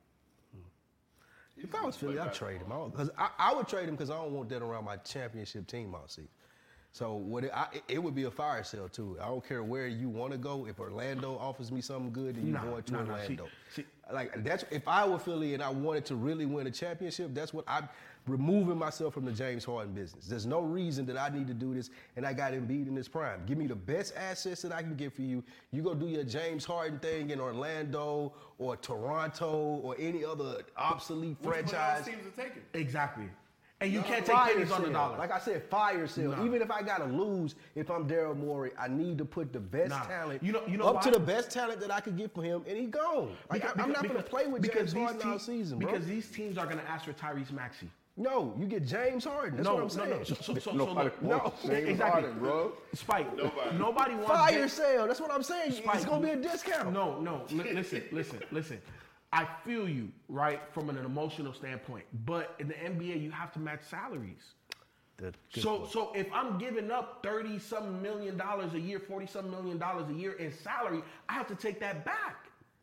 B: If I was Philly, I'd trade him. Because I, I would trade him because I don't want that around my championship team all season. So what it, I, it would be a fire sale too. I don't care where you want to go. If Orlando offers me something good, then you
A: Nah,
B: go to
A: nah, nah.
B: Orlando.
A: See- see-
B: like that's if I were Philly and I wanted to really win a championship, that's what I'm removing myself from the James Harden business. There's no reason that I need to do this, and I got Embiid in his prime. Give me the best assets that I can get for you. You go do your James Harden thing in Orlando or Toronto or any other obsolete
E: Which one of
B: franchise.
E: those teams are taking?
A: Exactly. And you can't take
B: Fire
A: pennies on the
B: sale.
A: dollar.
B: Like I said, fire sale.
A: Nah.
B: Even if I gotta lose, if I'm Daryl Morey, I need to put the best
A: Nah.
B: talent
A: You know- you know
B: up
A: why?
B: to the best talent that I could get for him, and he gone. Like
A: Because-
B: I, am not
A: because-
B: gonna play with
A: because
B: James
A: these
B: Harden all
A: te-
B: season, bro.
A: Because these teams are going to ask for Tyrese Maxey.
B: no, you get James Harden. That's
A: no,
B: what I'm saying.
A: no, no. So, so, so, so
C: Nobody
A: look,
C: wants
A: no,
C: James
A: exactly.
C: Harden, bro.
A: Spike.
E: Nobody.
A: Nobody wants
B: Fire
A: James-
B: sale. That's what I'm saying.
A: Spike,
B: It's gonna be a discount.
A: No, no. Li- listen, listen, listen. I feel you, right, from an emotional standpoint. But in the N B A, you have to match salaries.
B: Good- good
A: So,
B: point.
A: so if I'm giving up thirty some million dollars a year, forty some million dollars a year in salary, I have to take that back.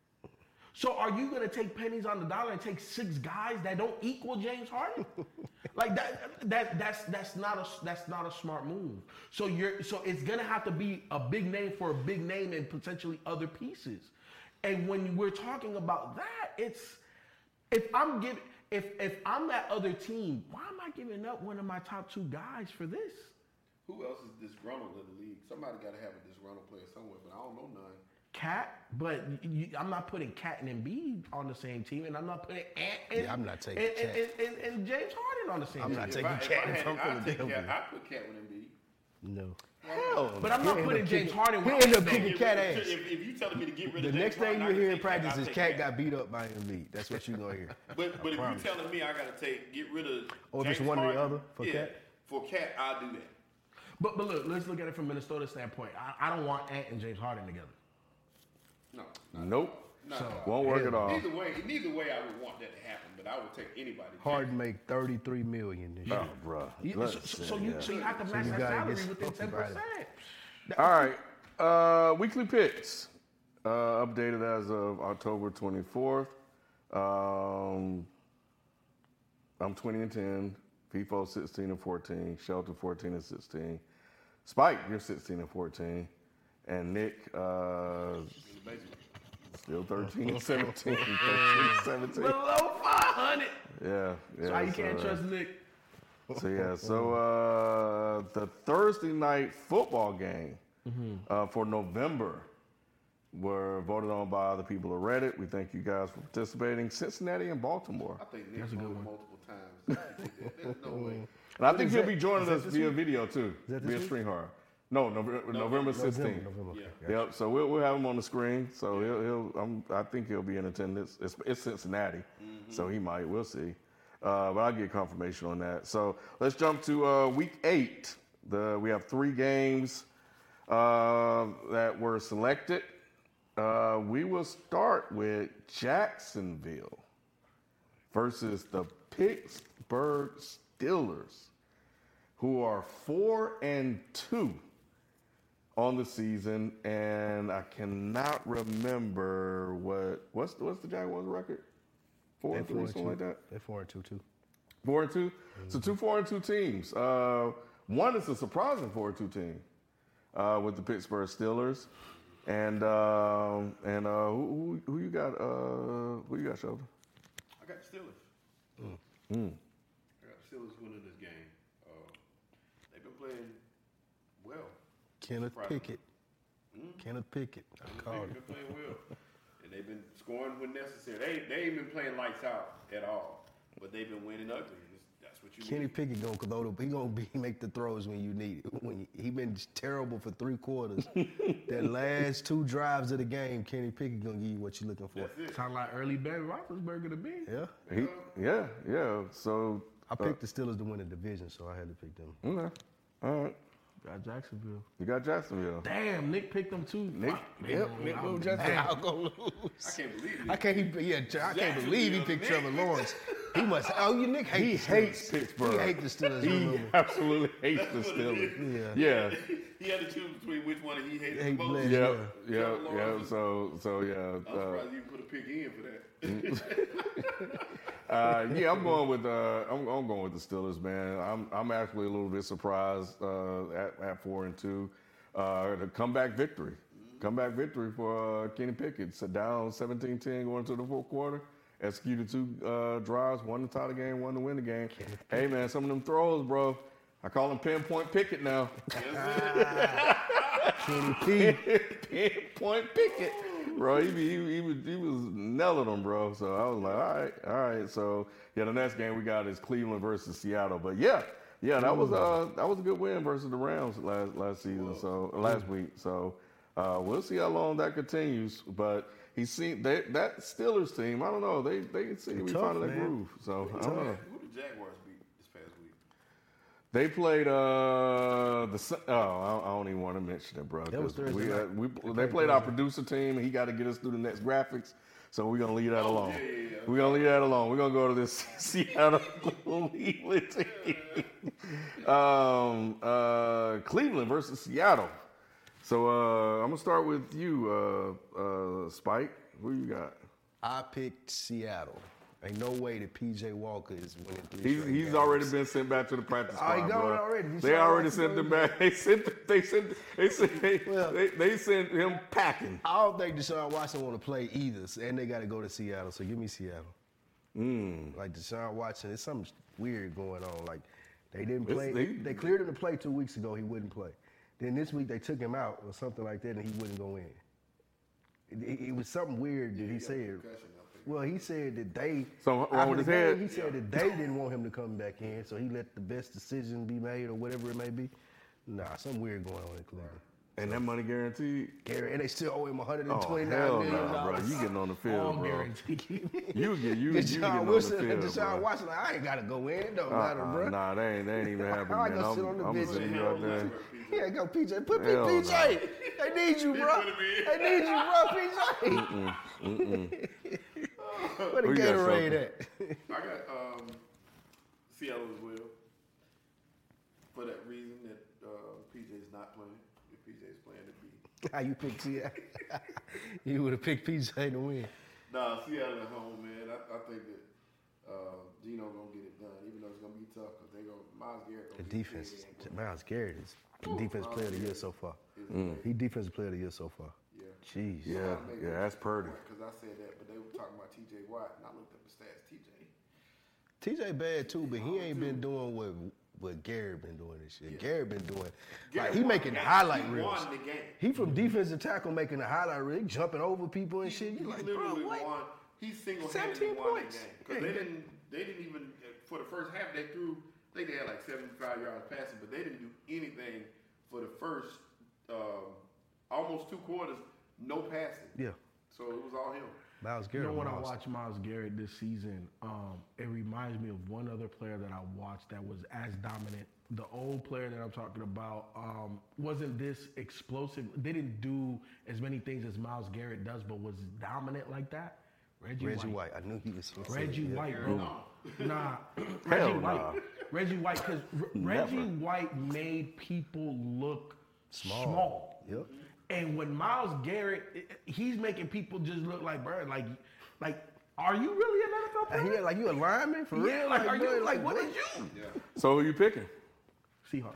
A: So are you going to take pennies on the dollar and take six guys that don't equal James Harden? Like that, that that's that's not a that's not a smart move. So you're so it's going to have to be a big name for a big name and potentially other pieces. And when we're talking about that, it's if I'm giving if if I'm that other team, why am I giving up one of my top two guys for this?
E: Who else is disgruntled in the league? Somebody got to have a disgruntled player somewhere, but I don't know none.
A: Cat, but you, I'm not putting Cat and Embiid on the same team, and I'm not putting Ant and,
B: Yeah, I'm not taking
A: and,
B: Cat.
A: and, and, and, and James Harden on the same
B: I'm
A: team.
B: not
E: If
B: taking
E: I- if
B: Cat
E: I
B: if I'm
E: had- I'd take
B: Philadelphia.
E: Cat. I put Cat with Embiid.
B: No. Hell,
A: But I'm not
B: he
A: putting
B: end up
A: James
B: kicking-
A: Harden
B: He
A: with-
B: ended up
A: No,
B: kicking
E: Get
B: Cat
E: rid of-
B: ass.
E: If, if you telling me to get rid
B: The
E: of
B: next
E: James
B: thing
E: Harden,
B: you
E: I
B: hear
E: can
B: in
E: take Cat.
B: practice
E: I'll
B: is
E: take
B: Cat got beat up by Embiid. That's what you're gonna hear.
E: But but if
B: promise.
E: you're telling me I got to take get rid of
B: Or if it's
E: James
B: one or the
E: Harden,
B: other for
E: yeah,
B: Cat?
E: for Cat, I'll do that.
A: But but look, let's look at it from Minnesota's standpoint. I, I don't want Ant and James Harden together.
E: No,
C: Nope.
E: no.
A: So-
E: no.
C: Won't work at all.
E: Neither way, neither way, I would want that to happen. But I would take anybody.
B: Harden make thirty-three million this year.
C: Oh, bro.
A: You- so, so, so you so you have to match
B: you
A: that
B: gotta
A: salary
B: get
A: within ten
B: something right.
A: percent.
C: All right. Uh, weekly picks. Uh, updated as of October twenty-fourth. Um, I'm twenty and ten. FIFO sixteen and fourteen. Shelton fourteen and sixteen. Spike, you're sixteen and fourteen. And Nick, uh, still thirteen and seventeen. thirteen and seventeen.
A: Below five hundred.
C: Yeah. yeah
A: So you can't
C: so,
A: trust Nick.
C: So yeah, so uh, the Thursday night football game uh, for November were voted on by the people of Reddit. We thank you guys for participating. Cincinnati and Baltimore,
E: I think Nick won multiple times. There's no way.
C: and I think
B: is
C: he'll
B: that?
C: be joining
B: Is that
C: us
B: this
C: via
B: week?
C: video too,
B: that
C: via
B: this
C: screen hard. No, November, November sixteenth.
B: November.
E: Yeah.
C: Yep. So we'll, we'll have him on the screen. So he'll, he'll um, I think he'll be in attendance. It's, it's Cincinnati, so he might. We'll see. Uh, but I'll get confirmation on that. So let's jump to uh, week eight. The we have three games uh, that were selected. Uh, we will start with Jacksonville versus the Pittsburgh Steelers, who are four and two on the season, and I cannot remember what what's what's the Jaguars record? Four and
B: They're
C: three,
B: four and
C: something
B: two.
C: like that.
B: They're four and two too.
C: Four and 2 So two four and two teams. Uh, one is a surprising four and two team uh, with the Pittsburgh Steelers, and um, and uh, who, who who you got? Uh, who you got, Sheldon?
E: I got the Steelers.
C: Mm.
E: I got the Steelers winning this game. Uh, they've been playing well.
B: Kenneth
E: Surprising.
B: Pickett. Kenneth Pickett. I called
E: They've
B: him.
E: been playing well, and they've been scoring when necessary. They they ain't been playing lights out at all, but they've been winning ugly. That's what you
B: Kenny
E: need.
B: Pickett gonna throw the, he gonna be make the throws when you need it. When you, he been terrible for three quarters. That last two drives of the game, Kenny Pickett gonna give you what you're looking for.
E: That's it.
A: Sound like early Ben Roethlisberger to me.
B: Yeah,
D: He, yeah, yeah. So
B: I picked the Steelers to win the division, so I had to pick them.
D: okay, all right.
A: Got Jacksonville.
D: You got Jacksonville.
A: Damn, Nick picked them too.
D: Nick,
A: Fuck,
B: Yep,
A: man.
B: Nick
A: I'm
B: Will
A: mad.
B: Jackson. I'll go lose.
E: I can't believe it.
B: I can't. He, yeah, I can't believe he picked Trevor Lawrence. He must. Oh, you Nick
D: He
B: hates
D: hates
B: Steelers.
D: Pittsburgh.
B: He hates the Steelers.
D: He
B: remember.
D: absolutely hates the Steelers.
B: Yeah.
D: Yeah.
E: He had to choose between which one he hated
B: Hate
E: the most.
B: Blake.
D: Yeah,
B: Yeah.
D: yeah,
E: Trevor
D: yeah.
E: Lawrence.
D: So, so yeah.
E: I'm
D: Uh,
E: surprised you put a pick in for that.
D: uh, yeah, I'm going with uh, I'm, I'm going with the Steelers, man. I'm I'm actually a little bit surprised uh, at, at four and two. Uh, the comeback victory, comeback victory for uh, Kenny Pickett. So down seventeen ten going into the fourth quarter. Executed two uh, drives, one to tie the game, one to win the game. Hey man, some of them throws, bro. I call him pinpoint Pickett now.
B: Kenny P.
D: Pinpoint Pickett, bro. He, be, he, he was he was nailing them, bro. So I was like, all right, all right. So yeah, the next game we got is Cleveland versus Seattle. But yeah, yeah, that was uh that was a good win versus the Rams last last season. So last week. So uh, we'll see how long that continues. But he seen they, that Steelers team. I don't know. They they seem to be
B: tough,
D: finding their
B: man.
D: groove. So I don't know.
E: Who did Jaguars beat this past week?
D: They played uh the Sun- oh I, I don't even want to mention it, bro.
B: That was
D: 'cause
B: Thursday
D: we, uh,
B: night.
D: we,
B: They
D: they
B: played
D: played our
B: Thursday.
D: producer team, and he got to get us through the next graphics. So we're gonna leave that alone.
E: yeah, yeah, yeah.
D: We're gonna leave that alone. We're gonna go to this Seattle Cleveland team. um, uh, Cleveland versus Seattle. So uh, I'm gonna start with you, uh, uh, Spike. Who you got?
B: I picked Seattle. Ain't no way that P J Walker is winning three
D: He's,
B: straight
D: he's
B: games.
D: already been sent back to the practice
B: Oh,
D: squad,
B: he gone
D: bro.
B: already? You
D: They
B: saw
D: already
B: that?
D: sent him back. They sent. They sent. They sent. They,
B: Well-
D: they, they sent him packing.
B: I don't think Deshaun Watson want to play either, so- and they got to go to Seattle. So give me Seattle.
D: Mm.
B: Like Deshaun Watson, there's something weird going on. Like they didn't
D: It's-
B: play.
D: they-
B: They, cleared him to play two weeks ago. He wouldn't play. Then this week they took him out or something like that, and he wouldn't go in. It, it- it was something weird that he said.
E: Concussion, I think.
B: Well, he said that they.
D: Something wrong
B: after
D: with
B: the
D: his
B: game,
D: head?
B: He said that they didn't want him to come back in, so he let the best decision be made or whatever it may be. Nah, something weird going on in Cleveland.
D: And that money guaranteed.
B: Gary, and they still owe him one hundred
D: Oh
B: twenty-nine
D: hell
B: million
D: no, bro!
B: dollars.
D: You getting on the
A: All
D: field, bro?
A: guaranteed.
D: You get you you getting
B: Deshaun
D: on the
B: Wilson
D: field,
B: and Deshaun
D: bro.
B: Watson, like, I ain't gotta go in. It don't
D: Uh-uh,
B: matter, bro.
D: Nah, they ain't, they ain't even happening,
B: I
D: man.
B: go
D: I'm,
B: sit on the
D: I'm
B: bench
D: gonna send
B: and
D: you out there.
B: Yeah, go P J. Put
D: Hell
B: P J. They need you, bro.
E: put him in.
B: They need you, bro, P J. Where the
D: Who you got,
B: Gatorade at?
E: I got um, Seattle as well. For that reason that uh, P J's not playing. If P J's playing to be.
B: How you pick Seattle? You would have picked P J to win.
E: Nah, Seattle at home, man. I, I think that uh, Geno gonna get it done, even though it's gonna be tough because they go Miles Garrett.
B: The
E: Gonna get
B: defense,
E: big, ain't gonna-
B: Miles Garrett is defense player of the year so far.
E: Mm.
B: He defensive player of the year so far.
E: Yeah.
B: Jeez.
D: Yeah, yeah, that's Purdy.
E: Because I said that, but they were talking about T J Watt, and I looked up the stats. T J.
B: T J bad too, but he ain't been doing what what Garrett been doing this year. Garrett been doing like he
E: won
B: making
E: the game.
B: highlight
E: He
B: reels.
E: won the game.
B: He from defensive tackle making a highlight reel, he jumping over people and shit.
E: He
B: You like, bro,
E: literally
B: what?
E: won. He single-handedly
B: seventeen
E: won
B: points.
E: that game because
B: Yeah,
E: they
B: he-
E: didn't. They didn't even for the first half. They threw. I think they had like seventy-five yards passing, but they didn't do anything for the first um, almost two quarters. No passing.
B: Yeah,
E: So it was all him.
B: Miles
A: You
B: Garrett.
A: know, when I
B: monster.
A: watch Miles Garrett this season, um, it reminds me of one other player that I watched that was as dominant. The old player that I'm talking about um, wasn't this explosive. Didn't do as many things as Miles Garrett does, but was dominant like that. Reggie,
B: Reggie
A: White.
B: White. I knew he was. gonna say
A: Reggie
B: it, yeah.
A: White, bro. Nah,
D: Hell
A: Reggie White.
D: nah.
A: Reggie White, because Reggie White made people look
B: Small.
A: small.
B: Yep.
A: And when Miles Garrett, i- i- he's making people just look like, bro, like, like, are you really an N F L
B: And
A: player?
B: he like you a lineman for
A: Yeah,
B: real?
A: like, are
B: bro,
A: you, like, what is you?
D: So who you picking?
A: Seahawks.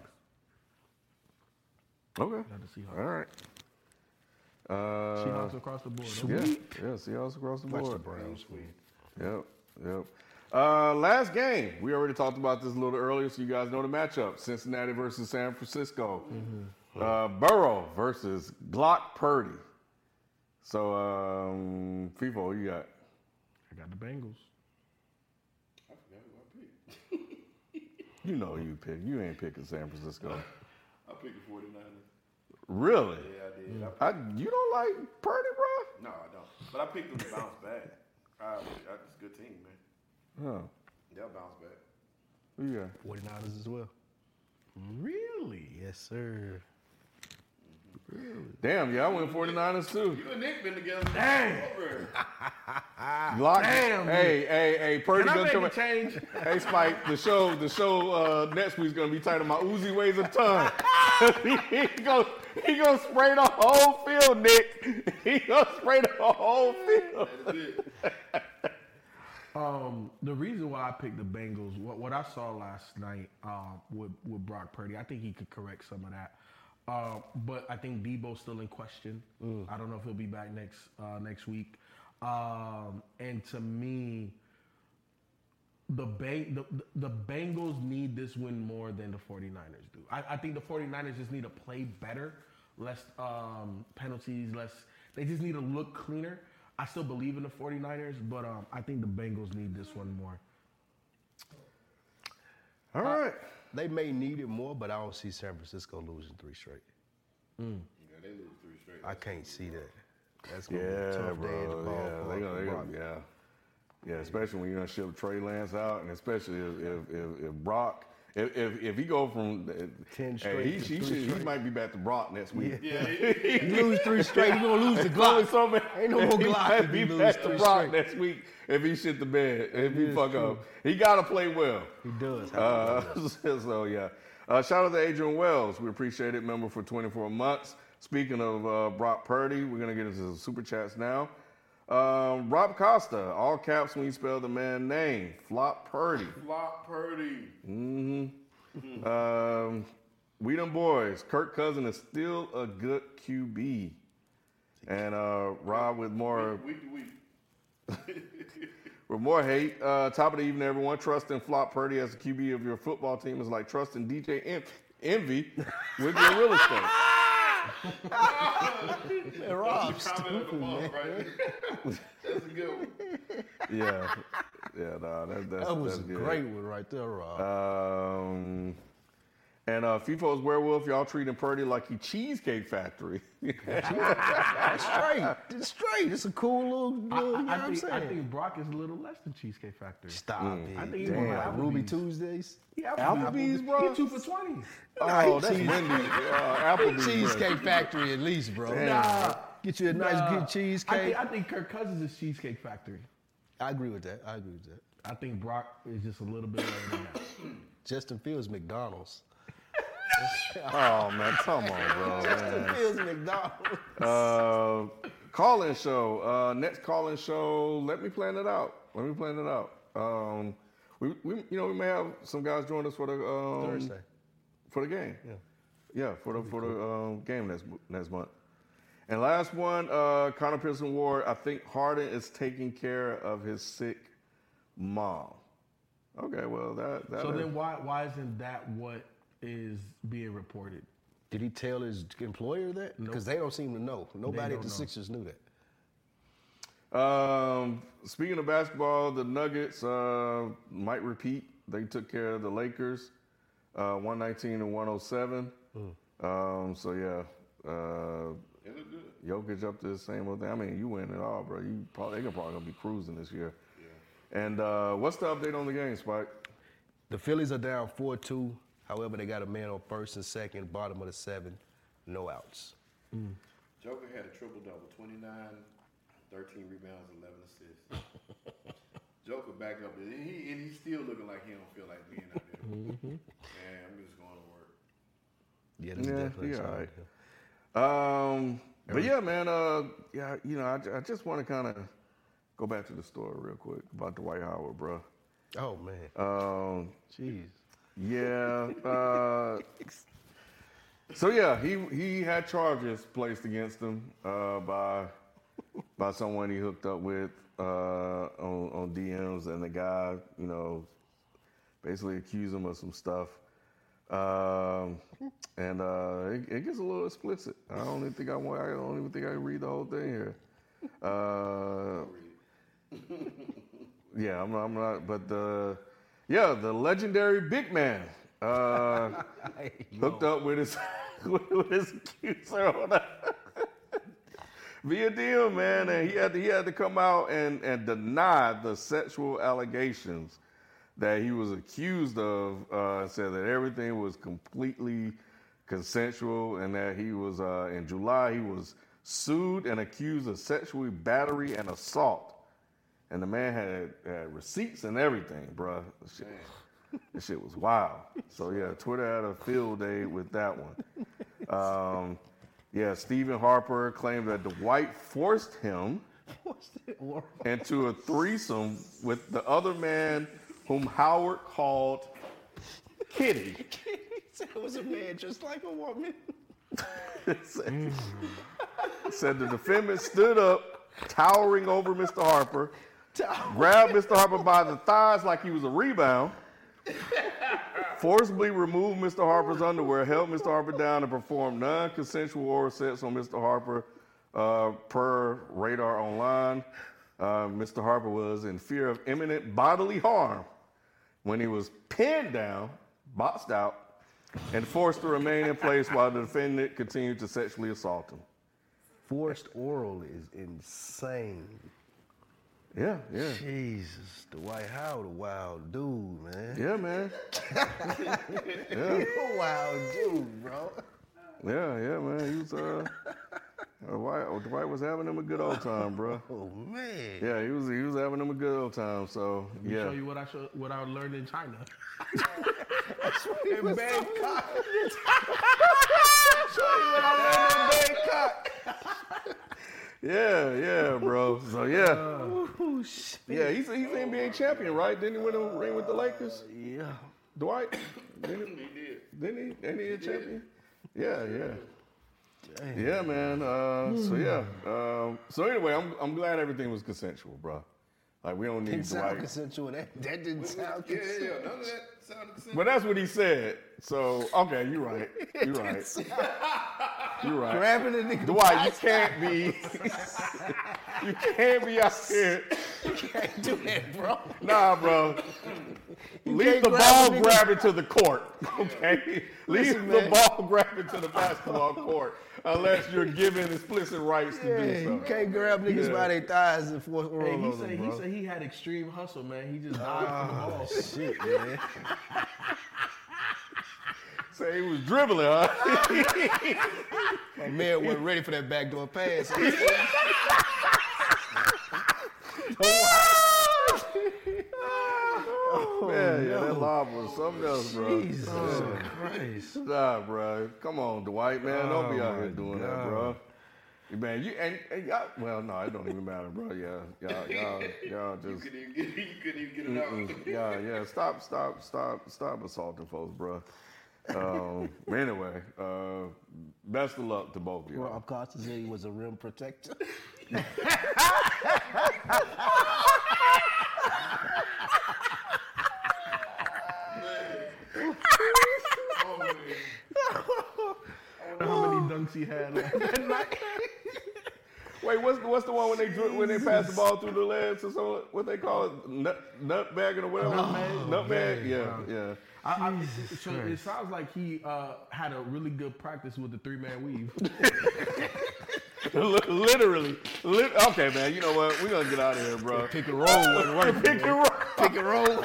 D: Okay.
A: Got the Seahawks.
D: All right. Uh,
A: Seahawks across the board.
D: yeah,
A: Okay.
D: yeah, Seahawks across the
B: Watch
D: board.
B: the Browns.
D: Yep, yep. Uh, last game. We already talked about this a little earlier, so you guys know the matchup: Cincinnati versus San Francisco. Uh, Burrow versus Glock Purdy. So, um, FIFO, what you got?
A: I got the Bengals.
E: I forgot who I picked.
D: You know you pick. You ain't picking San Francisco.
E: I picked the 49ers.
D: Really?
E: Yeah, I did.
D: I, you don't like Purdy, bro?
E: No, I don't. But I picked them to bounce back. I, I, it's a good team, man.
D: Huh.
E: They'll bounce back.
D: Who you got?
B: forty-niners as well.
A: Really?
B: Yes, sir.
D: Damn, yeah, I went 49ers too.
E: You and Nick been together.
A: Dang.
D: Lock,
A: Damn.
D: Hey, hey, hey, Purdy
A: Can I
D: gonna
A: make
D: come.
A: a change?
D: Hey, Spike, the show, the show uh, next week's gonna be titled "My Uzi Weighs a Ton." he, he gonna, he gonna spray the whole field, Nick. He gonna spray the whole field.
E: That is it.
A: Um, the reason why I picked the Bengals, what, what I saw last night um, with with Brock Purdy, I think he could correct some of that. Uh, but I think Debo's still in question. I don't know if he'll be back next uh, next week. Um, and to me, the, Bang, the, the the Bengals need this win more than the 49ers do. I, I think the 49ers just need to play better, less um, penalties, less. They just need to look cleaner. I still believe in the 49ers, but um, I think the Bengals need this one more.
D: All right.
B: They may need it more, but I don't see San Francisco losing three straight.
E: Yeah, they lose three straight.
B: I can't see that. That's gonna be a
D: Yeah,
B: tough day at the
D: bro. Yeah,
B: ballpark.
D: they gonna, they
B: for
D: gonna,
B: Brock.
D: yeah, yeah. Especially when you're gonna ship Trey Lance out, and especially if if, if, if Brock, if, if if he go from
B: Ten
D: hey,
B: straight
D: he,
B: to
D: he,
B: three
D: should, he
B: straight.
D: might be back to Brock next week.
E: Yeah,
B: You lose three straight, you're gonna lose the
D: Only
B: Glock.
D: so many-
B: Ain't no more
D: he
B: Glock
D: might
B: if
D: be
B: you lose
D: back to
B: three
D: Brock
B: straight.
D: next week if he shit the bed. If he
B: is
D: fuck
B: true.
D: up, he gotta play well.
B: He does.
D: Uh, so yeah, uh, shout out to Adrian Wells. We appreciate it. Member for twenty-four months. Speaking of uh, Brock Purdy, we're gonna get into the super chats now. Um, Rob Costa, all caps when you spell the man name. Flop Purdy.
E: Flop Purdy.
D: Mm-hmm. um, we them boys. Kirk Cousins is still a good Q B. And uh, Rob with more
E: Week to week.
D: with more hate. Uh, top of the evening, everyone. Trusting Flop Purdy as the Q B of your football team is like trusting D J En- Envy with your real estate.
B: Man, Rob,
E: Comment of the month, right? That's a good one.
D: Yeah, yeah, nah, that, that's
B: that was
D: that's
B: a
D: good.
B: great one right there, Rob.
D: Um, and uh, FIFO's werewolf, y'all treating Purdy like he Cheesecake Factory.
B: That's straight. It's straight. It's a cool little,
A: I,
B: little you know
A: I,
B: what I'm
A: think,
B: saying?
A: I think Brock is a little less than Cheesecake Factory.
B: Stop it.
A: I think he's
B: Damn.
A: more like
B: Ruby
A: Applebee's.
B: Tuesdays.
A: Yeah,
D: Applebee's, bro?
A: He two for twenty.
D: Oh, that's
B: cheese-
D: Wendy's. Uh, Applebee's.
B: Cheesecake Factory at least, bro.
A: Nah,
B: Get you a nice
A: nah.
B: good
A: I
B: cheesecake.
A: think, I think Kirk Cousins is Cheesecake Factory.
B: I agree with that. I agree with that.
A: I think Brock is just a little bit lower than that.
B: Justin Fields McDonald's.
D: Oh, man, come on, bro.
B: Justin
D: man.
B: Fields McDonald's.
D: Uh, call-in show. Uh, next call-in show. Let me plan it out. Let me plan it out. Um, we, we, you know, we may have some guys join us for the um,
B: Thursday.
D: for the game.
B: Yeah.
D: Yeah, for the for the um, game next next month. And last one, uh, Connor Pearson Ward. I think Harden is taking care of his sick mom. Okay, well that that
A: So
D: is-
A: then why why isn't that what is being reported?
B: Did he tell his employer that?
A: Nope.
B: Because they don't seem to know. Nobody at
A: don't
B: the
A: know.
B: Sixers knew that.
D: Um, speaking of basketball, the Nuggets uh, might repeat. They took care of the Lakers, uh, one nineteen and one oh seven. Um, so yeah, uh,
E: They look good.
D: Jokic up to the same old thing. I mean, you win it all, bro. You probably they're probably gonna be cruising this year. And uh, what's the update on the game, Spike?
B: The Phillies are down four two. However, they got a man on first and second, bottom of the seven, no outs.
E: Joker had a triple double, twenty-nine, thirteen rebounds, eleven assists. Joker back up there, and, he, and he's still looking like he don't feel like being out there. Man, I'm just going to work.
B: Yeah, that's
D: Yeah,
B: definitely
D: he
B: something.
D: all right. Um, but yeah, man. Uh, yeah, you know, I, I just want to kind of go back to the story real quick about Dwight Howard, bro.
B: Oh man,
D: Um,
B: jeez.
D: yeah. Uh, so yeah, he he had charges placed against him uh, by by someone he hooked up with uh, on on D Ms, and the guy, you know, basically accused him of some stuff. Um, and uh, it, it gets a little explicit. I don't even think I want. I don't even think I can read the whole thing here. Uh, yeah, I'm, I'm not. But the yeah, the legendary big man uh, hooked up with his with his accuser on a, via D M, man, and he had to, he had to come out and, and deny the sexual allegations that he was accused of. Uh, said that everything was completely consensual, and that he was uh, in July he was sued and accused of sexual battery and assault. And the man had, had receipts and everything, bruh. This shit, this shit was wild. So, yeah, Twitter had a field day with that one. Um, yeah, Stephen Harper claimed that Dwight forced him into a threesome with the other man whom Howard called Kitty.
B: It was a man just like a woman.
D: said, said the defendant stood up, towering over Mister Harper, grabbed Mister Harper by the thighs like he was a rebound, forcibly removed Mister Harper's underwear, held Mister Harper down, and performed non-consensual oral sex on Mister Harper. Uh, per Radar Online, uh, Mister Harper was in fear of imminent bodily harm when he was pinned down, boxed out, and forced to remain in place while the defendant continued to sexually assault him.
B: Forced oral is insane.
D: Yeah, yeah.
B: Jesus, Dwight Howard, a wild dude, man.
D: Yeah, man.
B: Yeah. A wild dude, bro.
D: Yeah, yeah, man. He was, uh, Dwight, Dwight was having him a good old time, bro.
B: Oh, man.
D: Yeah, he was he was having him a good old time, so,
A: Let me
D: yeah.
A: show you what I show, what I learned in China.
B: That's what he
A: In
B: was
A: Bangkok.
B: talking
A: Show you what I learned in Bangkok.
D: Yeah, yeah, bro. So, yeah.
B: Oh, shit.
D: Yeah, he's, he's N B A champion, right? Didn't he win a ring with the Lakers?
B: Yeah.
D: Dwight? Didn't
E: He did.
D: Didn't he? Ain't he a champion? Yeah, yeah.
B: Damn.
D: Yeah, man. Uh, so yeah. Um, so anyway, I'm I'm glad everything was consensual, bro. Like we don't need
B: Didn't sound
D: Dwight.
B: consensual. That, that didn't sound
E: Yeah, yeah,
B: consensual.
E: yeah. None of that sounded consensual.
D: But that's what he said. So okay, you're right. You're right. You're right.
B: Grabbing the nigga.
D: Dwight, you can't be. You can't be out here.
B: You can't do that, bro.
D: Nah, bro. Leave
B: can't
D: the
B: grab
D: ball
B: a nigga.
D: grabbing to the court, okay? Leave
B: Listen,
D: the
B: man.
D: ball grabbing to the basketball court, unless you're given explicit rights to
B: Yeah,
D: do
B: you
D: so.
B: can't grab niggas
D: Yeah.
B: by their thighs and force oral
A: Hey,
B: on
A: he
B: them,
A: said he
B: bro.
A: said he had extreme hustle, man. He just died for the ball.
B: Shit, man.
D: Say he was dribbling, huh?
B: My man wasn't ready for that backdoor pass.
D: Oh, man, yeah, that lob was something else, bro.
B: Jesus Christ.
D: Nah, bro. Come on, Dwight, man. Don't be
B: Oh,
D: out here
B: my
D: doing that,
B: God.
D: bro. Man, you and, and y'all, well, no, it don't even matter, bro. Yeah, y'all, y'all, y'all
E: You
D: just,
E: couldn't even get, you couldn't even get it out.
D: yeah, yeah. Stop, stop, stop, stop assaulting folks, bro. Um, but anyway, uh, best of luck to both of y'all.
B: Well, Acosta said he was a rim protector.
A: I wonder how many dunks he had that night.
D: Wait, what's the, what's the one when they dri- when they pass the ball through the legs or something? What they call it? Nut, nutbagging or whatever?
A: Nutmeg.
D: Nutmeg. Yeah, yeah.
A: I, I, so it sounds like he uh, had a really good practice with the three man weave.
D: Li- Literally. Lit- okay, man. You know what? We're gonna get out of here, bro.
B: Pick and roll wasn't working.
D: Pick and roll.
B: Pick and roll.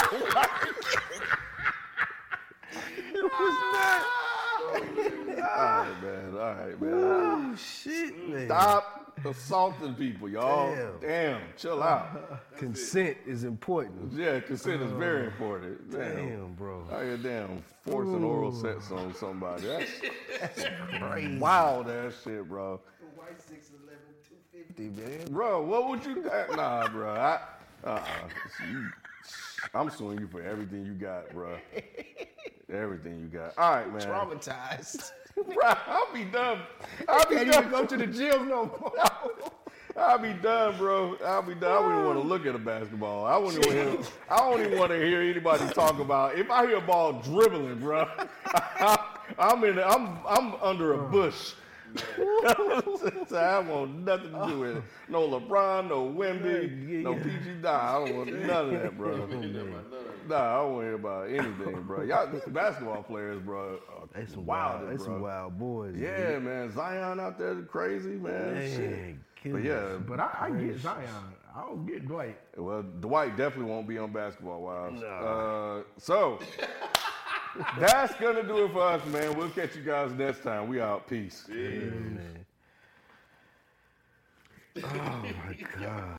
D: All right, man. All right, man.
B: Oh, shit, man.
D: Stop assaulting people, y'all.
B: Damn.
D: Damn. Chill out.
B: Consent is important.
D: Yeah, consent is very important. Damn.
B: Damn, bro.
D: How you damn forcing oral sex on somebody? That's,
B: That's crazy.
D: wild ass shit, bro.
B: White six eleven, two fifty, man.
D: Bro, what would you? Nah, bro. I, uh-uh. You, I'm suing you for everything you got, bro. Everything you got. All right, man.
B: Traumatized.
D: Bro, I'll be done. I'll be
B: Can't
D: done.
B: even go to the gym no more.
D: I'll be done, bro. I'll be done. I wouldn't want to look at a basketball. I wouldn't even hear, I don't even want to hear anybody talk about. If I hear a ball dribbling, bro, I'm in. I'm I'm under a bush So I want nothing to do with it. No LeBron, no Wemby, no P G. Nah, I don't want none of that, bro. Nah, I don't want to hear about anything, bro. Y'all basketball players, bro,
B: They some
D: wild,
B: wild. They
D: bro.
B: some wild boys.
D: Yeah, man. Zion out there crazy, man.
B: Man,
D: Shit. But
B: goodness.
D: yeah,
A: But I, I get Zion. I don't get Dwight.
D: well, Dwight definitely won't be on Basketball Wives.
B: No.
D: Uh, so that's gonna do it for us, man. We'll catch you guys next time. We out. Peace.
B: Man. Oh my God.